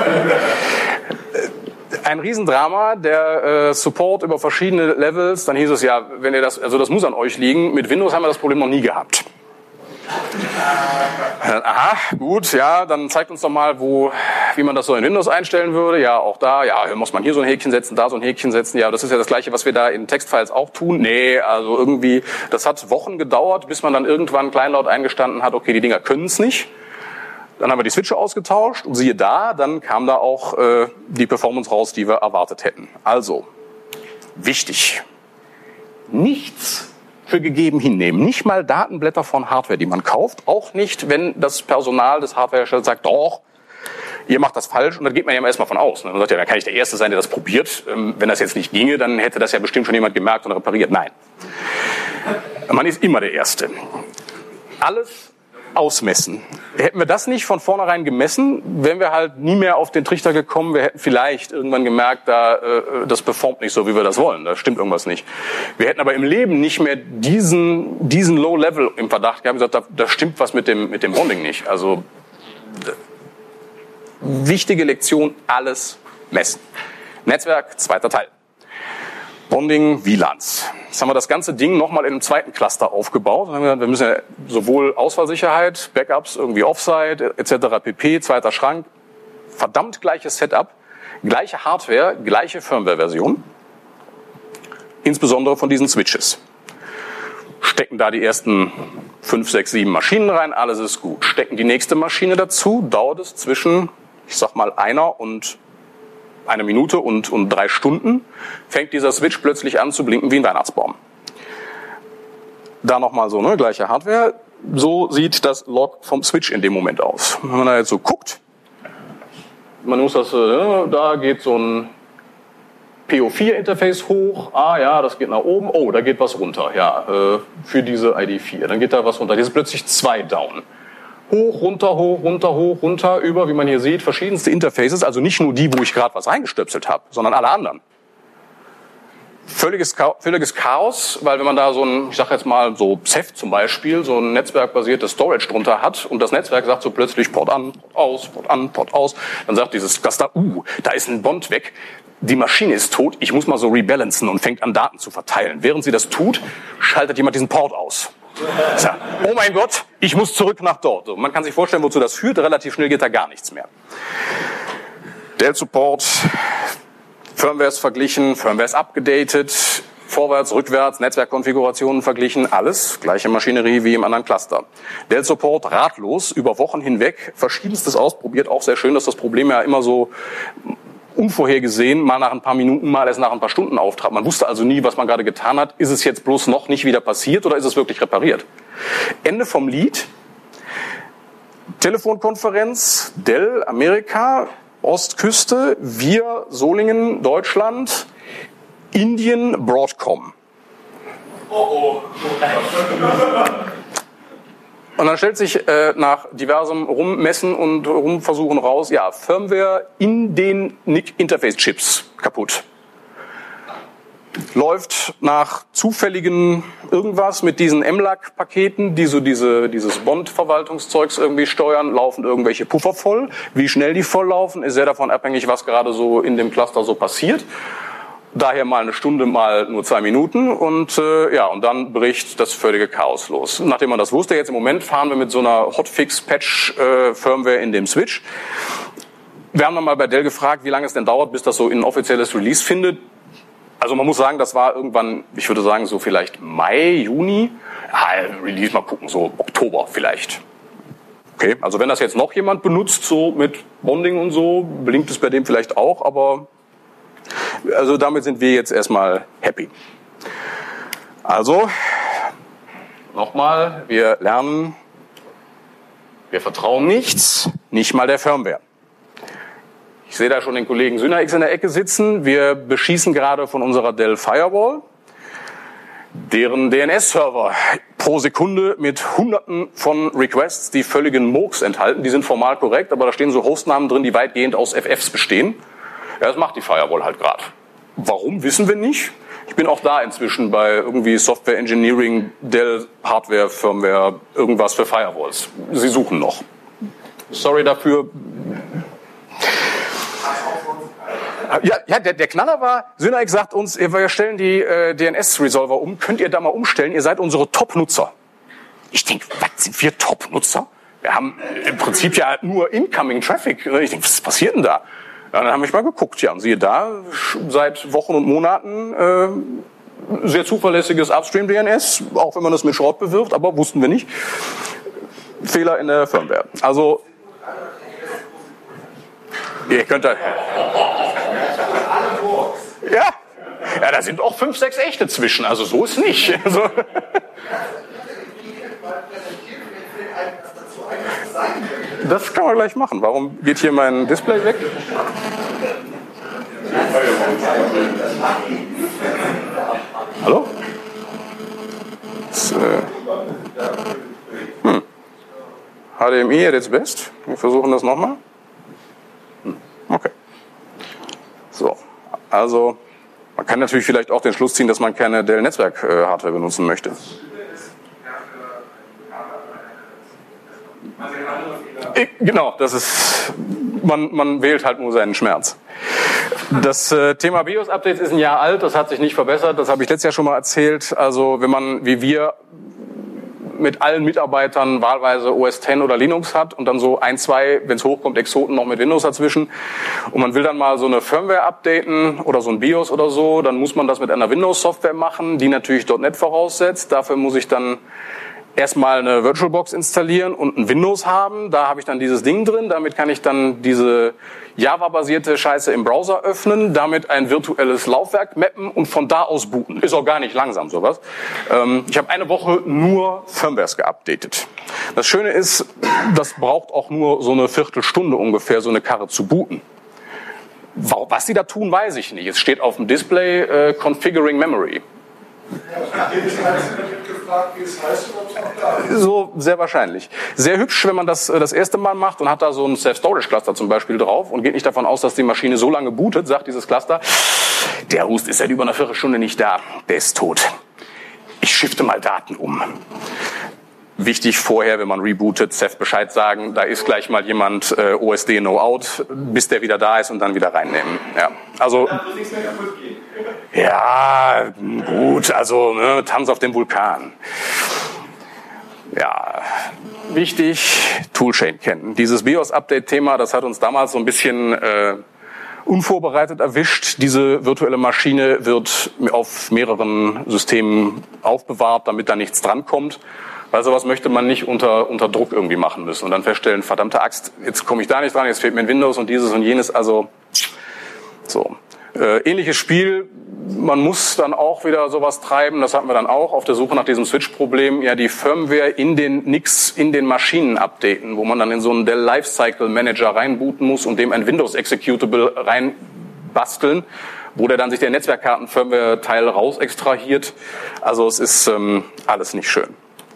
Ein Riesendrama, der Support über verschiedene Levels. Dann hieß es ja, wenn ihr das muss an euch liegen. Mit Windows haben wir das Problem noch nie gehabt. Aha, gut, ja, dann zeigt uns doch mal, wie man das so in Windows einstellen würde. Ja, auch da, ja, muss man hier so ein Häkchen setzen, da so ein Häkchen setzen. Ja, das ist ja das Gleiche, was wir da in Textfiles auch tun. Nee, also irgendwie, das hat Wochen gedauert, bis man dann irgendwann kleinlaut eingestanden hat, okay, die Dinger können es nicht. Dann haben wir die Switche ausgetauscht und siehe da, dann kam da auch die Performance raus, die wir erwartet hätten. Also, wichtig, nichts für gegeben hinnehmen. Nicht mal Datenblätter von Hardware, die man kauft. Auch nicht, wenn das Personal des Hardwareherstellers sagt, doch, ihr macht das falsch. Und dann geht man ja erstmal von aus. Man sagt ja, dann kann ich der Erste sein, der das probiert. Wenn das jetzt nicht ginge, dann hätte das ja bestimmt schon jemand gemerkt und repariert. Nein. Man ist immer der Erste. Alles ausmessen. Hätten wir das nicht von vornherein gemessen, wären wir halt nie mehr auf den Trichter gekommen. Wir hätten vielleicht irgendwann gemerkt, das performt nicht so, wie wir das wollen. Da stimmt irgendwas nicht. Wir hätten aber im Leben nicht mehr diesen Low-Level im Verdacht gehabt. Gesagt, da stimmt was mit dem Bonding nicht. Also wichtige Lektion, alles messen. Netzwerk, zweiter Teil. Bonding, WLANs. Jetzt haben wir das ganze Ding nochmal in einem zweiten Cluster aufgebaut. Und haben gesagt, wir müssen ja sowohl Ausfallsicherheit, Backups, irgendwie Offsite, etc. pp., zweiter Schrank, verdammt gleiches Setup, gleiche Hardware, gleiche Firmware-Version, insbesondere von diesen Switches. Stecken da die ersten 5, 6, 7 Maschinen rein, alles ist gut. Stecken die nächste Maschine dazu, dauert es zwischen, ich sag mal, 1 Minute und 3 Stunden, fängt dieser Switch plötzlich an zu blinken wie ein Weihnachtsbaum. Da nochmal so, gleiche Hardware. So sieht das Log vom Switch in dem Moment aus. Wenn man da jetzt so guckt, man muss das, da geht so ein PO4-Interface hoch. Ah ja, das geht nach oben. Oh, da geht was runter. Ja, für diese ID4. Dann geht da was runter. Hier ist plötzlich 2 down. Hoch, runter, hoch, runter, hoch, runter, über, wie man hier sieht, verschiedenste Interfaces, also nicht nur die, wo ich gerade was reingestöpselt habe, sondern alle anderen. Völliges Chaos, weil wenn man da so ein, ich sag jetzt mal so Ceph zum Beispiel, so ein netzwerkbasiertes Storage drunter hat und das Netzwerk sagt so plötzlich Port an, Port aus, Port an, Port aus, dann sagt dieses Cluster, da ist ein Bond weg, die Maschine ist tot, ich muss mal so rebalancen und fängt an Daten zu verteilen. Während sie das tut, schaltet jemand diesen Port aus. Ja, oh mein Gott, ich muss zurück nach dort. So, man kann sich vorstellen, wozu das führt. Relativ schnell geht da gar nichts mehr. Dell Support, Firmware ist verglichen, Firmware ist abgedatet, vorwärts, rückwärts, Netzwerkkonfigurationen verglichen, alles gleiche Maschinerie wie im anderen Cluster. Dell Support ratlos, über Wochen hinweg, verschiedenstes ausprobiert, auch sehr schön, dass das Problem ja immer so unvorhergesehen, mal nach ein paar Minuten, mal erst nach ein paar Stunden auftrat. Man wusste also nie, was man gerade getan hat. Ist es jetzt bloß noch nicht wieder passiert oder ist es wirklich repariert? Ende vom Lied. Telefonkonferenz, Dell, Amerika, Ostküste, wir, Solingen, Deutschland, Indien, Broadcom. Oh. Und dann stellt sich nach diversem Rummessen und Rumversuchen raus, ja, Firmware in den NIC-Interface-Chips kaputt. Läuft nach zufälligen irgendwas mit diesen MLAC-Paketen, die so dieses Bond-Verwaltungszeugs irgendwie steuern, laufen irgendwelche Puffer voll. Wie schnell die volllaufen, ist sehr davon abhängig, was gerade so in dem Cluster so passiert. Daher mal eine Stunde, mal nur 2 Minuten und und dann bricht das völlige Chaos los. Nachdem man das wusste, jetzt im Moment fahren wir mit so einer Hotfix-Patch-Firmware in dem Switch. Wir haben dann mal bei Dell gefragt, wie lange es denn dauert, bis das so ein offizielles Release findet. Also man muss sagen, das war irgendwann, ich würde sagen, so vielleicht Mai, Juni. Ja, Release mal gucken, so Oktober vielleicht. Okay, also wenn das jetzt noch jemand benutzt, so mit Bonding und so, blinkt es bei dem vielleicht auch, aber also damit sind wir jetzt erstmal happy. Also, nochmal, wir lernen, wir vertrauen nichts, nicht mal der Firmware. Ich sehe da schon den Kollegen Synax in der Ecke sitzen. Wir beschießen gerade von unserer Dell Firewall, deren DNS-Server pro Sekunde mit Hunderten von Requests, die völligen Murks enthalten. Die sind formal korrekt, aber da stehen so Hostnamen drin, die weitgehend aus FFs bestehen. Ja, das macht die Firewall halt gerade. Warum, wissen wir nicht. Ich bin auch da inzwischen bei irgendwie Software Engineering, Dell, Hardware, Firmware, irgendwas für Firewalls. Sie suchen noch. Sorry dafür. Ja, der Knaller war, Synax sagt uns, wir stellen die DNS-Resolver um, könnt ihr da mal umstellen, ihr seid unsere Top-Nutzer. Ich denke, was sind wir Top-Nutzer? Wir haben im Prinzip ja nur Incoming Traffic. Ich denke, was passiert denn da? Ja, dann haben wir mal geguckt, ja, und siehe da, seit Wochen und Monaten sehr zuverlässiges Upstream-DNS, auch wenn man das mit Schrott bewirft, aber wussten wir nicht. Fehler in der Firmware. Also, ihr könnt da... Ja, da sind auch 5, 6 echte zwischen, also so ist nicht. Also, das kann man gleich machen. Warum geht hier mein Display weg? Hallo? Das, HDMI at its best. Wir versuchen das nochmal. Okay. So, also man kann natürlich vielleicht auch den Schluss ziehen, dass man keine Dell-Netzwerk-Hardware benutzen möchte. Genau, das ist, man wählt halt nur seinen Schmerz. Das Thema BIOS-Updates ist ein Jahr alt, das hat sich nicht verbessert, das habe ich letztes Jahr schon mal erzählt. Also wenn man, wie wir, mit allen Mitarbeitern wahlweise OS X oder Linux hat und dann so 1, 2, wenn es hochkommt, Exoten noch mit Windows dazwischen und man will dann mal so eine Firmware updaten oder so ein BIOS oder so, dann muss man das mit einer Windows-Software machen, die natürlich .NET voraussetzt. Dafür muss ich dann erstmal eine VirtualBox installieren und ein Windows haben. Da habe ich dann dieses Ding drin. Damit kann ich dann diese Java-basierte Scheiße im Browser öffnen, damit ein virtuelles Laufwerk mappen und von da aus booten. Ist auch gar nicht langsam, sowas. Ich habe eine Woche nur Firmwares geupdatet. Das Schöne ist, das braucht auch nur so eine Viertelstunde ungefähr, so eine Karre zu booten. Was sie da tun, weiß ich nicht. Es steht auf dem Display Configuring Memory. So, sehr wahrscheinlich. Sehr hübsch, wenn man das erste Mal macht und hat da so ein Self-Storage-Cluster zum Beispiel drauf und geht nicht davon aus, dass die Maschine so lange bootet, sagt dieses Cluster, der Host ist seit über einer Viertelstunde nicht da, der ist tot. Ich shifte mal Daten um. Wichtig vorher, wenn man rebootet, Ceph Bescheid sagen, da ist gleich mal jemand OSD No Out, bis der wieder da ist und dann wieder reinnehmen. Ja, also ja, gut, also Tanz auf dem Vulkan. Ja, wichtig, Toolchain kennen. Dieses BIOS-Update-Thema, das hat uns damals so ein bisschen unvorbereitet erwischt. Diese virtuelle Maschine wird auf mehreren Systemen aufbewahrt, damit da nichts drankommt. Weil sowas möchte man nicht unter Druck irgendwie machen müssen und dann feststellen, verdammte Axt, jetzt komme ich da nicht dran, jetzt fehlt mir ein Windows und dieses und jenes. Also so. Ähnliches Spiel, man muss dann auch wieder sowas treiben, das hatten wir dann auch auf der Suche nach diesem Switch-Problem, ja die Firmware in den Maschinen updaten, wo man dann in so einen Dell Lifecycle Manager reinbooten muss und dem ein Windows-Executable reinbasteln, wo der dann sich der Netzwerkkarten-Firmware-Teil raus extrahiert. Also es ist alles nicht schön.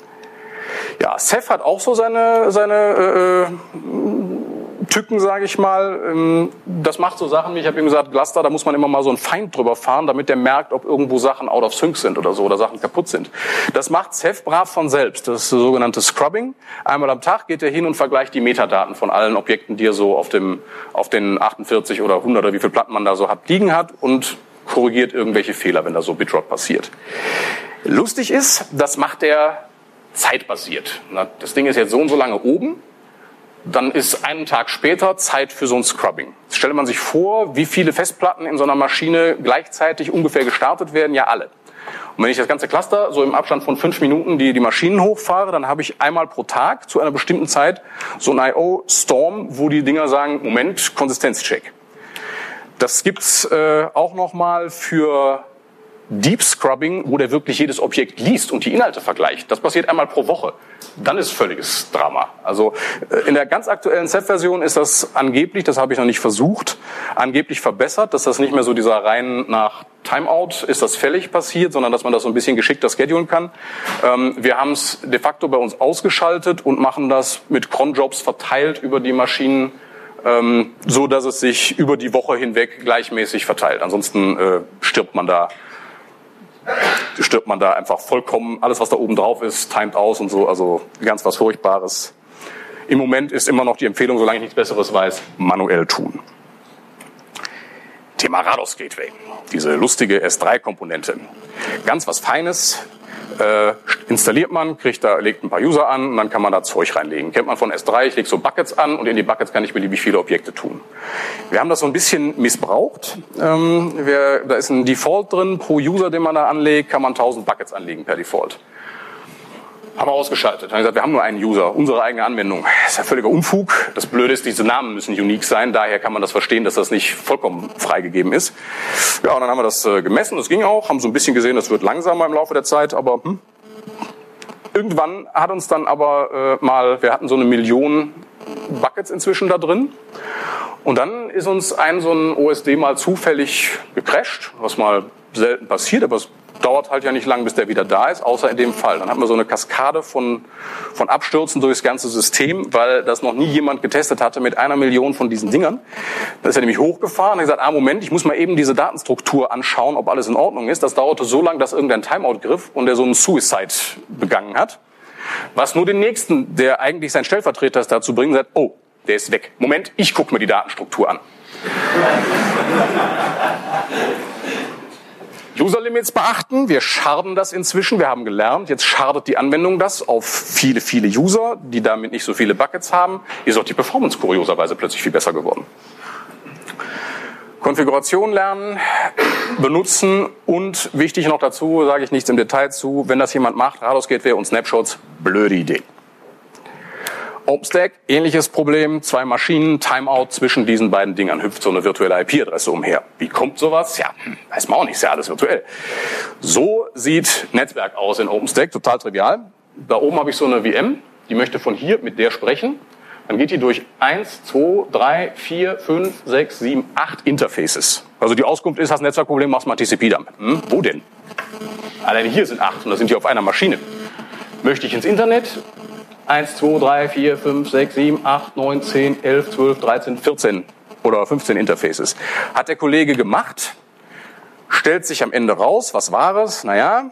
Ja, Ceph hat auch so seine Tücken, sage ich mal. Das macht so Sachen, wie ich habe eben gesagt, Gluster, da muss man immer mal so einen Feind drüber fahren, damit der merkt, ob irgendwo Sachen out of sync sind oder so oder Sachen kaputt sind. Das macht Ceph brav von selbst. Das ist das sogenannte Scrubbing. Einmal am Tag geht er hin und vergleicht die Metadaten von allen Objekten, die er so auf den 48 oder 100 oder wie viel Platten man da so hat, liegen hat und korrigiert irgendwelche Fehler, wenn da so Bitrot passiert. Lustig ist, das macht er zeitbasiert. Das Ding ist jetzt so und so lange oben. Dann ist einen Tag später Zeit für so ein Scrubbing. Jetzt stellt man sich vor, wie viele Festplatten in so einer Maschine gleichzeitig ungefähr gestartet werden. Ja, alle. Und wenn ich das ganze Cluster so im Abstand von 5 Minuten die Maschinen hochfahre, dann habe ich einmal pro Tag zu einer bestimmten Zeit so ein I/O-Storm, wo die Dinger sagen, Moment, Konsistenzcheck. Das gibt's auch nochmal für Deep Scrubbing, wo der wirklich jedes Objekt liest und die Inhalte vergleicht. Das passiert einmal pro Woche. Dann ist völliges Drama. Also in der ganz aktuellen Ceph-Version ist das angeblich, das habe ich noch nicht versucht, angeblich verbessert, dass das nicht mehr so dieser rein nach Timeout ist das fällig passiert, sondern dass man das so ein bisschen geschickter schedulen kann. Wir haben es de facto bei uns ausgeschaltet und machen das mit Cronjobs verteilt über die Maschinen, so dass es sich über die Woche hinweg gleichmäßig verteilt. Ansonsten stirbt man da einfach vollkommen, alles was da oben drauf ist, timed aus und so, also ganz was Furchtbares. Im Moment ist immer noch die Empfehlung, solange ich nichts Besseres weiß, manuell tun. Thema Rados Gateway, diese lustige S3-Komponente. Ganz was Feines, installiert man, legt ein paar User an und dann kann man da Zeug reinlegen. Kennt man von S3, ich lege so Buckets an und in die Buckets kann ich beliebig viele Objekte tun. Wir haben das so ein bisschen missbraucht. Da ist ein Default drin, pro User, den man da anlegt, kann man 1000 Buckets anlegen per Default. Haben wir ausgeschaltet. Haben gesagt, wir haben nur einen User, unsere eigene Anwendung. Das ist ja völliger Unfug. Das Blöde ist, diese Namen müssen unique sein. Daher kann man das verstehen, dass das nicht vollkommen freigegeben ist. Ja, und dann haben wir das gemessen. Das ging auch. Haben so ein bisschen gesehen, das wird langsamer im Laufe der Zeit. Aber irgendwann hat uns dann aber wir hatten so 1 Million Buckets inzwischen da drin. Und dann ist uns so ein OSD mal zufällig gecrasht, was mal selten passiert, aber es dauert halt ja nicht lang, bis der wieder da ist, außer in dem Fall. Dann hatten wir so eine Kaskade von Abstürzen durchs ganze System, weil das noch nie jemand getestet hatte mit 1 Million von diesen Dingern. Da ist er nämlich hochgefahren und hat gesagt, Moment, ich muss mal eben diese Datenstruktur anschauen, ob alles in Ordnung ist. Das dauerte so lang, dass irgendein Timeout griff und er so einen Suicide begangen hat. Was nur den Nächsten, der eigentlich sein Stellvertreter ist, dazu bringt, sagt, oh, der ist weg. Moment, ich gucke mir die Datenstruktur an. User-Limits beachten, wir sharden das inzwischen, wir haben gelernt, jetzt shardet die Anwendung das auf viele, viele User, die damit nicht so viele Buckets haben. Ist auch die Performance kurioserweise plötzlich viel besser geworden. Konfiguration lernen, benutzen und wichtig noch dazu, sage ich nichts im Detail zu, wenn das jemand macht, Rados Gateway und Snapshots, blöde Idee. OpenStack, ähnliches Problem, 2 Maschinen, Timeout zwischen diesen beiden Dingern, hüpft so eine virtuelle IP-Adresse umher. Wie kommt sowas? Ja, weiß man auch nicht, ist ja alles virtuell. So sieht Netzwerk aus in OpenStack, total trivial. Da oben habe ich so eine VM, die möchte von hier mit der sprechen. Dann geht die durch 1, 2, 3, 4, 5, 6, 7, 8 Interfaces. Also die Auskunft ist, hast ein Netzwerkproblem, machst mal TCP damit. Wo denn? Allein hier sind 8 und das sind die auf einer Maschine. Möchte ich ins Internet? 1, 2, 3, 4, 5, 6, 7, 8, 9, 10, 11, 12, 13, 14 oder 15 Interfaces. Hat der Kollege gemacht, stellt sich am Ende raus, was war es? Naja,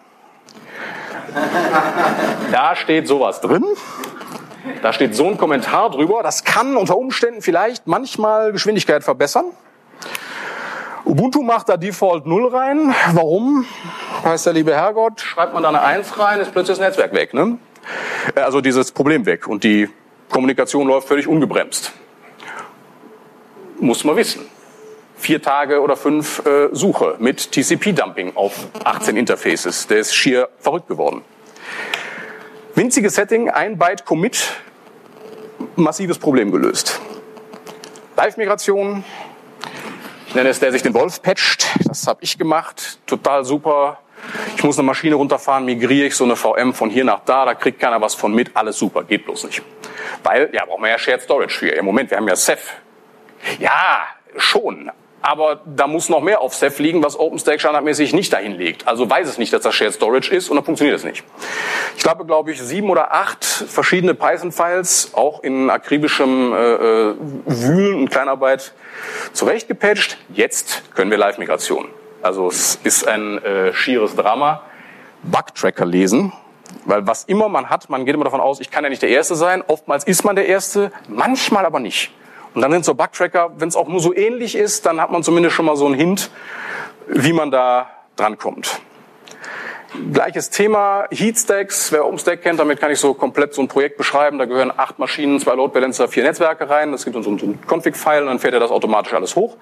da steht sowas drin. Da steht so ein Kommentar drüber. Das kann unter Umständen vielleicht manchmal Geschwindigkeit verbessern. Ubuntu macht da Default 0 rein. Warum? Weiß der liebe Herrgott, schreibt man da eine 1 rein, ist plötzlich das Netzwerk weg, ne? Also dieses Problem weg und die Kommunikation läuft völlig ungebremst. Muss man wissen. 4 Tage oder 5 Suche mit TCP-Dumping auf 18 Interfaces. Der ist schier verrückt geworden. Winziges Setting, 1 Byte Commit, massives Problem gelöst. Live-Migration, ich nenne es, der sich den Wolf patcht. Das habe ich gemacht, total super. Ich muss eine Maschine runterfahren, migriere ich so eine VM von hier nach da kriegt keiner was von mit, alles super, geht bloß nicht. Weil, ja, brauchen wir ja Shared Storage für. Im Moment, wir haben ja Ceph. Ja, schon. Aber da muss noch mehr auf Ceph liegen, was OpenStack standardmäßig nicht dahin legt. Also weiß es nicht, dass das Shared Storage ist und dann funktioniert es nicht. Ich glaube ich, 7 oder 8 verschiedene Python-Files, auch in akribischem Wühlen und Kleinarbeit zurechtgepatcht. Jetzt können wir Live-Migration. Also es ist ein schieres Drama. Bug-Tracker lesen, weil was immer man hat, man geht immer davon aus, ich kann ja nicht der Erste sein. Oftmals ist man der Erste, manchmal aber nicht. Und dann sind so Bug-Tracker, wenn es auch nur so ähnlich ist, dann hat man zumindest schon mal so einen Hint, wie man da drankommt. Gleiches Thema, Heatstacks. Wer OpenStack kennt, damit kann ich so komplett so ein Projekt beschreiben. Da gehören 8 Maschinen, 2 Load Balancer, 4 Netzwerke rein. Das gibt uns so ein Config-File und dann fährt er das automatisch alles hoch.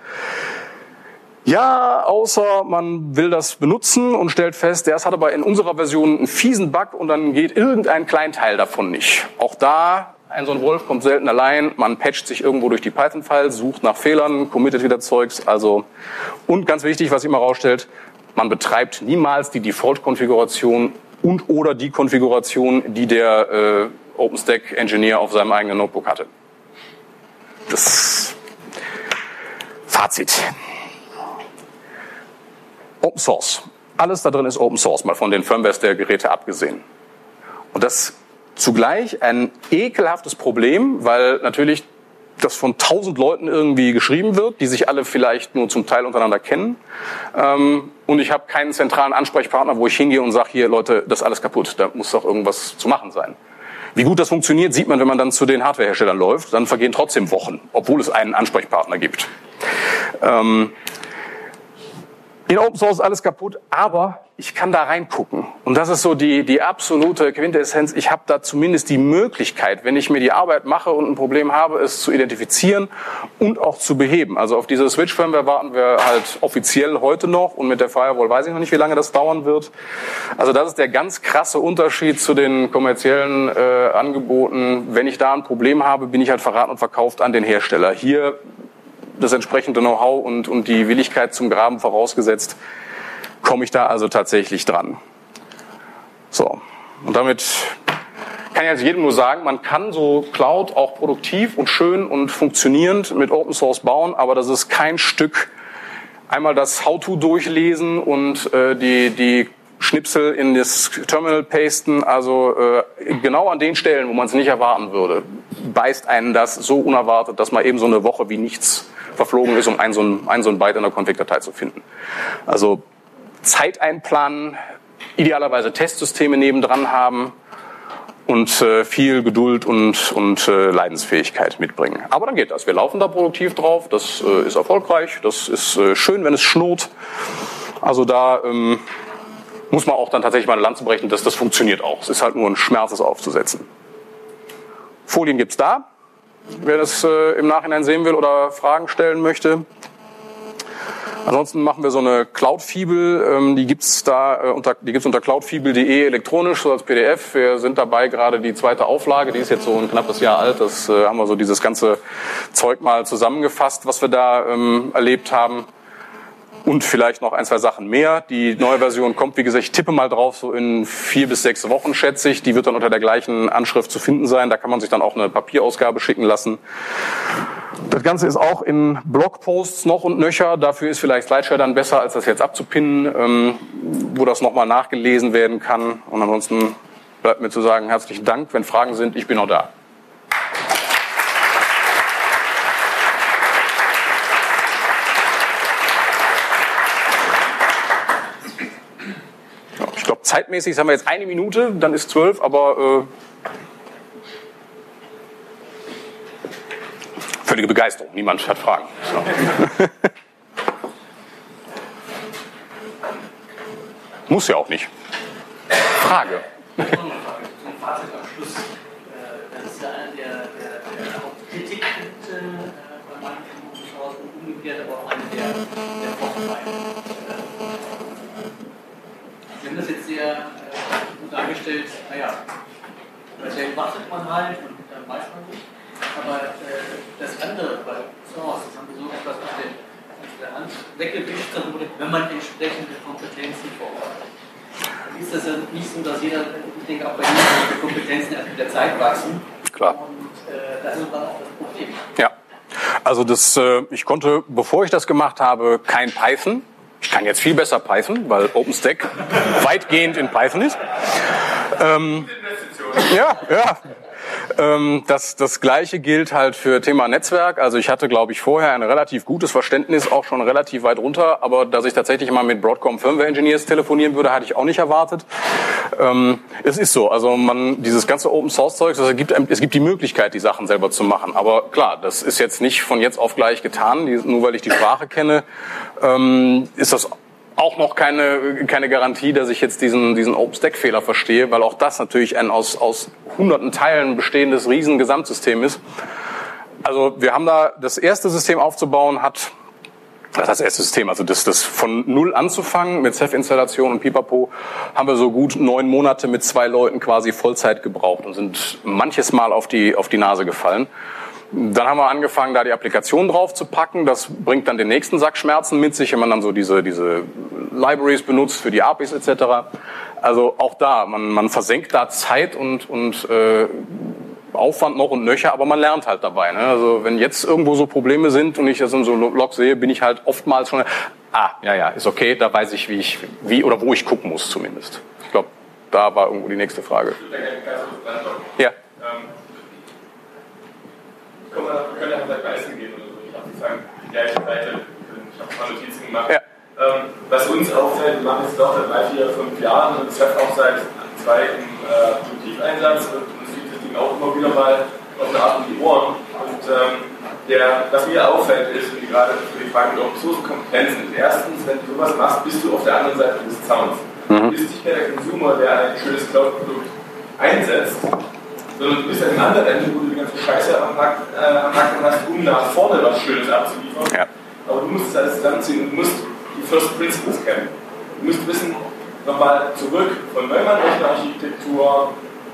Ja, außer man will das benutzen und stellt fest, das hat aber in unserer Version einen fiesen Bug und dann geht irgendein Kleinteil davon nicht. Auch da, so ein Wolf kommt selten allein, man patcht sich irgendwo durch die Python-Files, sucht nach Fehlern, committet wieder Zeugs, also, und ganz wichtig, was sich immer rausstellt, man betreibt niemals die Default-Konfiguration und oder die Konfiguration, die der OpenStack-Engineer auf seinem eigenen Notebook hatte. Das Fazit. Open Source. Alles da drin ist Open Source, mal von den Firmwares der Geräte abgesehen. Und das zugleich ein ekelhaftes Problem, weil natürlich das von 1000 Leuten irgendwie geschrieben wird, die sich alle vielleicht nur zum Teil untereinander kennen. Und ich habe keinen zentralen Ansprechpartner, wo ich hingehe und sage, hier Leute, das ist alles kaputt, da muss doch irgendwas zu machen sein. Wie gut das funktioniert, sieht man, wenn man dann zu den Hardwareherstellern läuft. Dann vergehen trotzdem Wochen, obwohl es einen Ansprechpartner gibt. In Open Source ist alles kaputt, aber ich kann da reingucken. Und das ist so die absolute Quintessenz. Ich habe da zumindest die Möglichkeit, wenn ich mir die Arbeit mache und ein Problem habe, es zu identifizieren und auch zu beheben. Also auf diese Switch-Firmware warten wir halt offiziell heute noch und mit der Firewall weiß ich noch nicht, wie lange das dauern wird. Also das ist der ganz krasse Unterschied zu den kommerziellen Angeboten. Wenn ich da ein Problem habe, bin ich halt verraten und verkauft an den Hersteller. Hier das entsprechende Know-how und die Willigkeit zum Graben vorausgesetzt, komme ich da also tatsächlich dran. So, und damit kann ich also jedem nur sagen, man kann so Cloud auch produktiv und schön und funktionierend mit Open Source bauen, aber das ist kein Stück, einmal das How-To durchlesen und die Schnipsel in das Terminal pasten, also genau an den Stellen, wo man es nicht erwarten würde, beißt einen das so unerwartet, dass man eben so eine Woche wie nichts verflogen ist, um ein so ein Byte in der Config-Datei zu finden. Also Zeit einplanen, idealerweise Testsysteme nebendran haben und viel Geduld und Leidensfähigkeit mitbringen. Aber dann geht das. Wir laufen da produktiv drauf, das ist erfolgreich, das ist schön, wenn es schnurrt. Also da muss man auch dann tatsächlich mal eine Lanze brechen, dass das funktioniert auch. Es ist halt nur ein Schmerz, es aufzusetzen. Folien gibt's da, wer das im Nachhinein sehen will oder Fragen stellen möchte. Ansonsten machen wir so eine Cloud-Fibel, die gibt's unter cloudfibel.de elektronisch, so als PDF. Wir sind dabei gerade die 2. Auflage, die ist jetzt so ein knappes Jahr alt. Das haben wir so dieses ganze Zeug mal zusammengefasst, was wir da erlebt haben. Und vielleicht noch 1, 2 Sachen mehr. Die neue Version kommt, wie gesagt, ich tippe mal drauf, so in 4 bis 6 Wochen, schätze ich. Die wird dann unter der gleichen Anschrift zu finden sein. Da kann man sich dann auch eine Papierausgabe schicken lassen. Das Ganze ist auch in Blogposts noch und nöcher. Dafür ist vielleicht Slideshare dann besser, als das jetzt abzupinnen, wo das nochmal nachgelesen werden kann. Und ansonsten bleibt mir zu sagen, herzlichen Dank. Wenn Fragen sind, ich bin auch da. Ich glaube, zeitmäßig haben wir jetzt 1 Minute, dann ist 12, aber völlige Begeisterung. Niemand hat Fragen. So. Muss ja auch nicht. Frage. Zum Fazit am Schluss. Das ist ja eine der Hauptkritikpunkte bei manchen Open Source und umgekehrt, aber auch eine der der Forschung. Wir haben das jetzt sehr gut dargestellt, naja, bei der wartet man halt und dann weiß man nicht. Aber das andere, bei Source, das haben wir so etwas auf der Hand weggewischt, wenn man entsprechende Kompetenzen vorhat. Dann ist das ja nicht so, dass jeder, ich denke auch bei jeder Kompetenzen erst mit der Zeit wachsen. Klar. Und das ist dann auch das Problem. Ja, also ich konnte, bevor ich das gemacht habe, kein Python. Ich kann jetzt viel besser Python, weil OpenStack weitgehend in Python ist. Ja. Das Gleiche gilt halt für Thema Netzwerk. Also ich hatte, glaube ich, vorher ein relativ gutes Verständnis, auch schon relativ weit runter. Aber dass ich tatsächlich mal mit Broadcom Firmware Engineers telefonieren würde, hatte ich auch nicht erwartet. Es ist so, also dieses ganze Open Source Zeug, es gibt die Möglichkeit, die Sachen selber zu machen. Aber klar, das ist jetzt nicht von jetzt auf gleich getan. Nur weil ich die Sprache kenne, ist das auch noch keine Garantie, dass ich jetzt diesen OpenStack-Fehler verstehe, weil auch das natürlich ein aus hunderten Teilen bestehendes riesen Gesamtsystem ist. Also wir haben da das erste System aufzubauen, das erste System, also das von null anzufangen mit Ceph-Installation und Pipapo, haben wir so gut 9 Monate mit 2 Leuten quasi Vollzeit gebraucht und sind manches Mal auf die Nase gefallen. Dann haben wir angefangen, da die Applikation drauf zu packen. Das bringt dann den nächsten Sack Schmerzen mit sich, wenn man dann so diese Libraries benutzt für die APIs etc. Also auch da, man versenkt da Zeit und Aufwand noch und nöcher, aber man lernt halt dabei. Ne? Also wenn jetzt irgendwo so Probleme sind und ich das in so einem Log sehe, bin ich halt oftmals schon, ist okay, da weiß ich, wie oder wo ich gucken muss zumindest. Ich glaube, da war irgendwo die nächste Frage. Ja. Wir können ja vielleicht Leistung gehen oder so. Ich habe sozusagen die gleiche Seite. Ich habe ein paar Notizen gemacht. Ja. Was uns auffällt, wir machen es doch seit 3, 4, 5 Jahren und Ceph auch seit 2 im Produktiveinsatz und uns fliegt das Ding auch immer wieder mal auf eine Art um die Ohren. Und was mir auffällt, ist, wie gerade für die Frage mit Open Source Kompetenzen. Erstens, wenn du sowas machst, bist du auf der anderen Seite des Zauns. Du bist nicht mehr der Consumer, der ein schönes Cloud-Produkt einsetzt, sondern du bist an dem anderen Ende, wo du die ganze Scheiße am Hacken hast, um nach vorne was Schönes abzuliefern. Ja. Aber du musst es alles zusammenziehen und du musst die First Principles kennen. Du musst wissen, nochmal zurück von Neumann-Rechenarchitektur,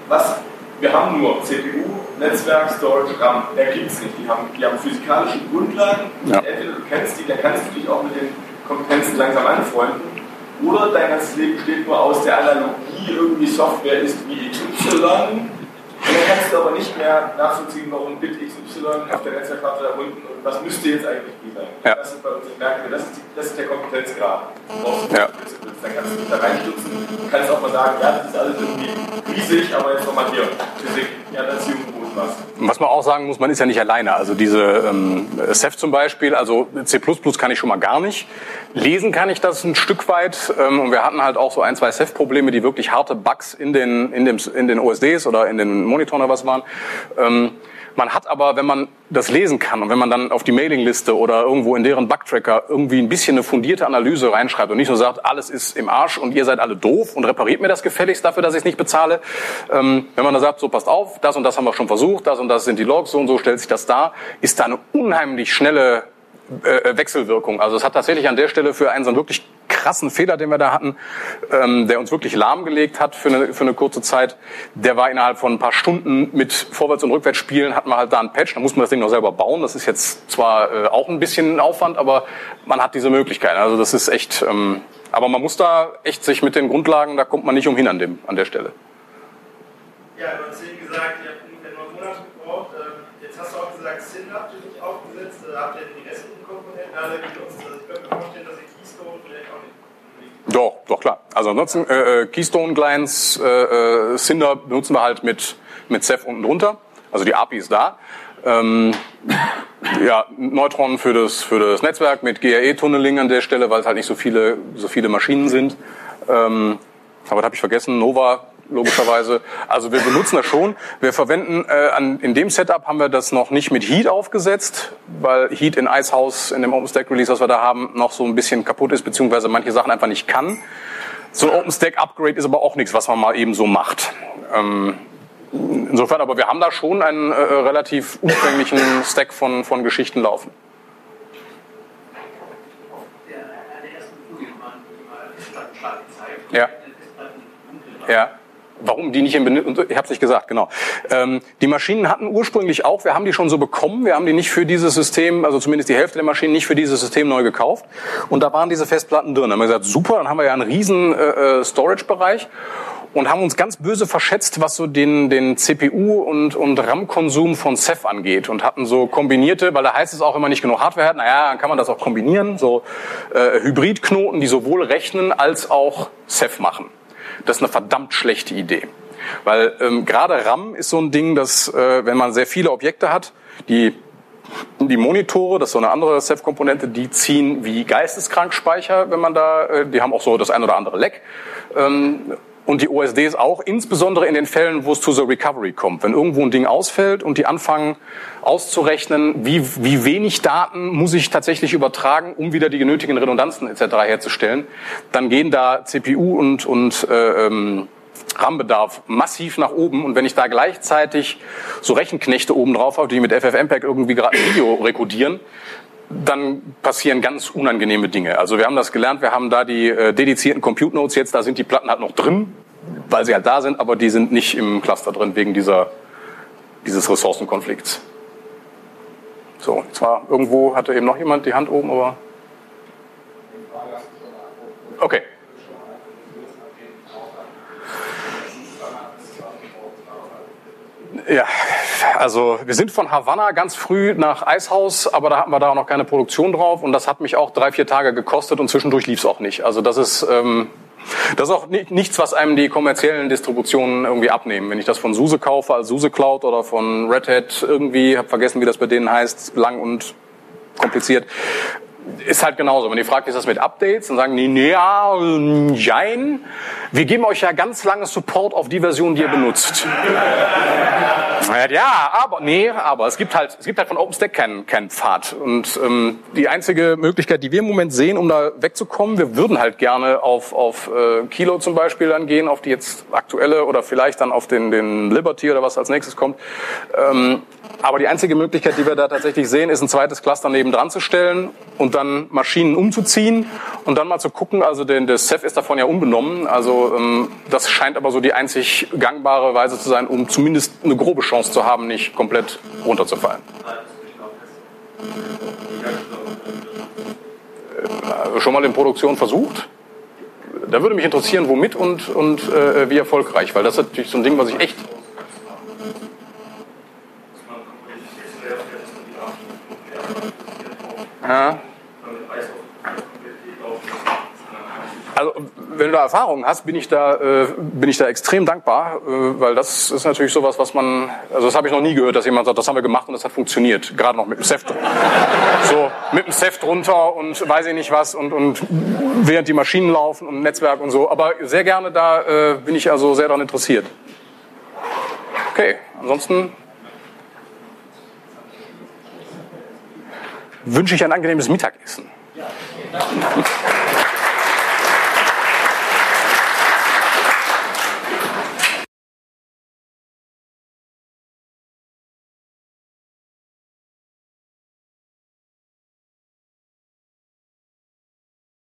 wir haben nur CPU, Netzwerk, Storage, RAM, mehr gibt es nicht. Die haben physikalische Grundlagen, entweder du kennst die, dann kannst du dich auch mit den Kompetenzen langsam anfreunden, oder dein ganzes Leben besteht nur aus der Analogie, irgendwie Software ist wie XY. Und dann kannst du aber nicht mehr nachvollziehen, warum Bit XY auf der Netzwerkkarte da unten und was müsste jetzt eigentlich wie sein. Ja. Das ist bei uns, ich merke, das ist der Kompetenzgrad. Du brauchst dann kannst du dich da reinstützen. Du kannst auch mal sagen, ja, das ist alles irgendwie riesig, aber jetzt nochmal hier. Physik, Erziehung, was man auch sagen muss, man ist ja nicht alleine. Also diese Ceph zum Beispiel, also C++ kann ich schon mal gar nicht. Lesen kann ich das ein Stück weit. Und wir hatten halt auch so 1, 2 Ceph-Probleme, die wirklich harte Bugs in den OSDs oder in den Monitoren oder was waren. Man hat aber, wenn man das lesen kann und wenn man dann auf die Mailingliste oder irgendwo in deren Bugtracker irgendwie ein bisschen eine fundierte Analyse reinschreibt und nicht nur sagt, alles ist im Arsch und ihr seid alle doof und repariert mir das gefälligst dafür, dass ich es nicht bezahle. Wenn man dann sagt, so passt auf, das und das haben wir schon versucht, das und das sind die Logs, so und so stellt sich das dar, ist da eine unheimlich schnelle Wechselwirkung. Also es hat tatsächlich an der Stelle für einen so einen wirklich krassen Fehler, den wir da hatten, der uns wirklich lahmgelegt hat für eine kurze Zeit, der war innerhalb von ein paar Stunden mit Vorwärts- und Rückwärtsspielen, hatten wir halt da einen Patch, da muss man das Ding noch selber bauen, das ist jetzt zwar auch ein bisschen Aufwand, aber man hat diese Möglichkeit, also das ist echt, aber man muss da echt sich mit den Grundlagen, da kommt man nicht umhin an der Stelle. Ja, du hast eben gesagt, ihr habt ungefähr 9 Monate gebraucht, jetzt hast du auch gesagt, SYN habt ihr nicht aufgesetzt, habt ihr die restlichen Komponenten alle genutzt, also ich könnte mir vorstellen, dass ihr Keystone vielleicht auch nicht. Doch, klar. Also ansonsten Keystone Clients, Cinder benutzen wir halt mit Ceph unten drunter. Also die API ist da. Neutron für das Netzwerk mit GRE-Tunneling an der Stelle, weil es halt nicht so viele Maschinen sind. Aber das habe ich vergessen. Nova logischerweise. Also wir benutzen das schon. Wir verwenden, in dem Setup haben wir das noch nicht mit Heat aufgesetzt, weil Heat in Icehouse, in dem OpenStack-Release, was wir da haben, noch so ein bisschen kaputt ist, beziehungsweise manche Sachen einfach nicht kann. So ein OpenStack-Upgrade ist aber auch nichts, was man mal eben so macht. Insofern, aber wir haben da schon einen relativ umfänglichen Stack von Geschichten laufen. Festplatten schwarz gezeigt. Ja. Ja. Warum die nicht ich habe es nicht gesagt, genau. Die Maschinen hatten ursprünglich auch, wir haben die schon so bekommen, wir haben die nicht für dieses System, also zumindest die Hälfte der Maschinen nicht für dieses System neu gekauft. Und da waren diese Festplatten drin. Da haben wir gesagt, super, dann haben wir ja einen riesen Storage-Bereich und haben uns ganz böse verschätzt, was so den CPU- und RAM-Konsum von Ceph angeht und hatten so kombinierte, weil da heißt es auch immer nicht genug Hardware hat, naja, dann kann man das auch kombinieren, so Hybridknoten, die sowohl rechnen als auch Ceph machen. Das ist eine verdammt schlechte Idee. Weil gerade RAM ist so ein Ding, dass wenn man sehr viele Objekte hat, die Monitore, das ist so eine andere Ceph-Komponente, die ziehen wie geisteskrank Speicher, wenn man da, die haben auch so das ein oder andere Leck. Und die OSDs auch, insbesondere in den Fällen, wo es zu so Recovery kommt. Wenn irgendwo ein Ding ausfällt und die anfangen auszurechnen, wie wenig Daten muss ich tatsächlich übertragen, um wieder die genötigen Redundanzen etc. herzustellen, dann gehen da CPU und RAM-Bedarf massiv nach oben. Und wenn ich da gleichzeitig so Rechenknechte oben drauf habe, die mit FFmpeg irgendwie gerade ein Video rekodieren, dann passieren ganz unangenehme Dinge. Also wir haben das gelernt, wir haben da die dedizierten Compute Nodes jetzt, da sind die Platten halt noch drin, weil sie halt da sind, aber die sind nicht im Cluster drin wegen dieses Ressourcenkonflikts. So, zwar irgendwo hatte eben noch jemand die Hand oben, aber... Okay. Ja, also wir sind von Havanna ganz früh nach Eishaus, aber da hatten wir da auch noch keine Produktion drauf und das hat mich auch 3-4 Tage gekostet und zwischendurch lief es auch nicht. Also das ist auch nichts, was einem die kommerziellen Distributionen irgendwie abnehmen. Wenn ich das von SUSE kaufe als SUSE Cloud oder von Red Hat irgendwie, habe vergessen, wie das bei denen heißt, lang und kompliziert, ist halt genauso. Wenn ihr fragt, ist das mit Updates, dann sagen die, jein. Wir geben euch ja ganz lange Support auf die Version, die ihr benutzt. Ja, aber es gibt halt von OpenStack keinen Pfad. Und die einzige Möglichkeit, die wir im Moment sehen, um da wegzukommen, wir würden halt gerne auf Kilo zum Beispiel dann gehen, auf die jetzt aktuelle oder vielleicht dann auf den Liberty oder was als nächstes kommt. Aber die einzige Möglichkeit, die wir da tatsächlich sehen, ist ein zweites Cluster nebendran zu stellen und dann Maschinen umzuziehen und dann mal zu gucken, also der Ceph ist davon ja unbenommen, also das scheint aber so die einzig gangbare Weise zu sein, um zumindest eine grobe Chance zu haben, nicht komplett runterzufallen. Schon mal in Produktion versucht? Da würde mich interessieren, womit und wie erfolgreich, weil das ist natürlich so ein Ding, was ich echt... Ja. Also wenn du da Erfahrung hast, bin ich da extrem dankbar, weil das ist natürlich sowas, was man, also das habe ich noch nie gehört, dass jemand sagt, das haben wir gemacht und das hat funktioniert, gerade noch mit dem Ceph, so mit dem Ceph drunter und weiß ich nicht was und während die Maschinen laufen und Netzwerk und so, aber sehr gerne da bin ich also sehr daran interessiert. Okay, ansonsten wünsche ich ein angenehmes Mittagessen. Ja, vielen Dank.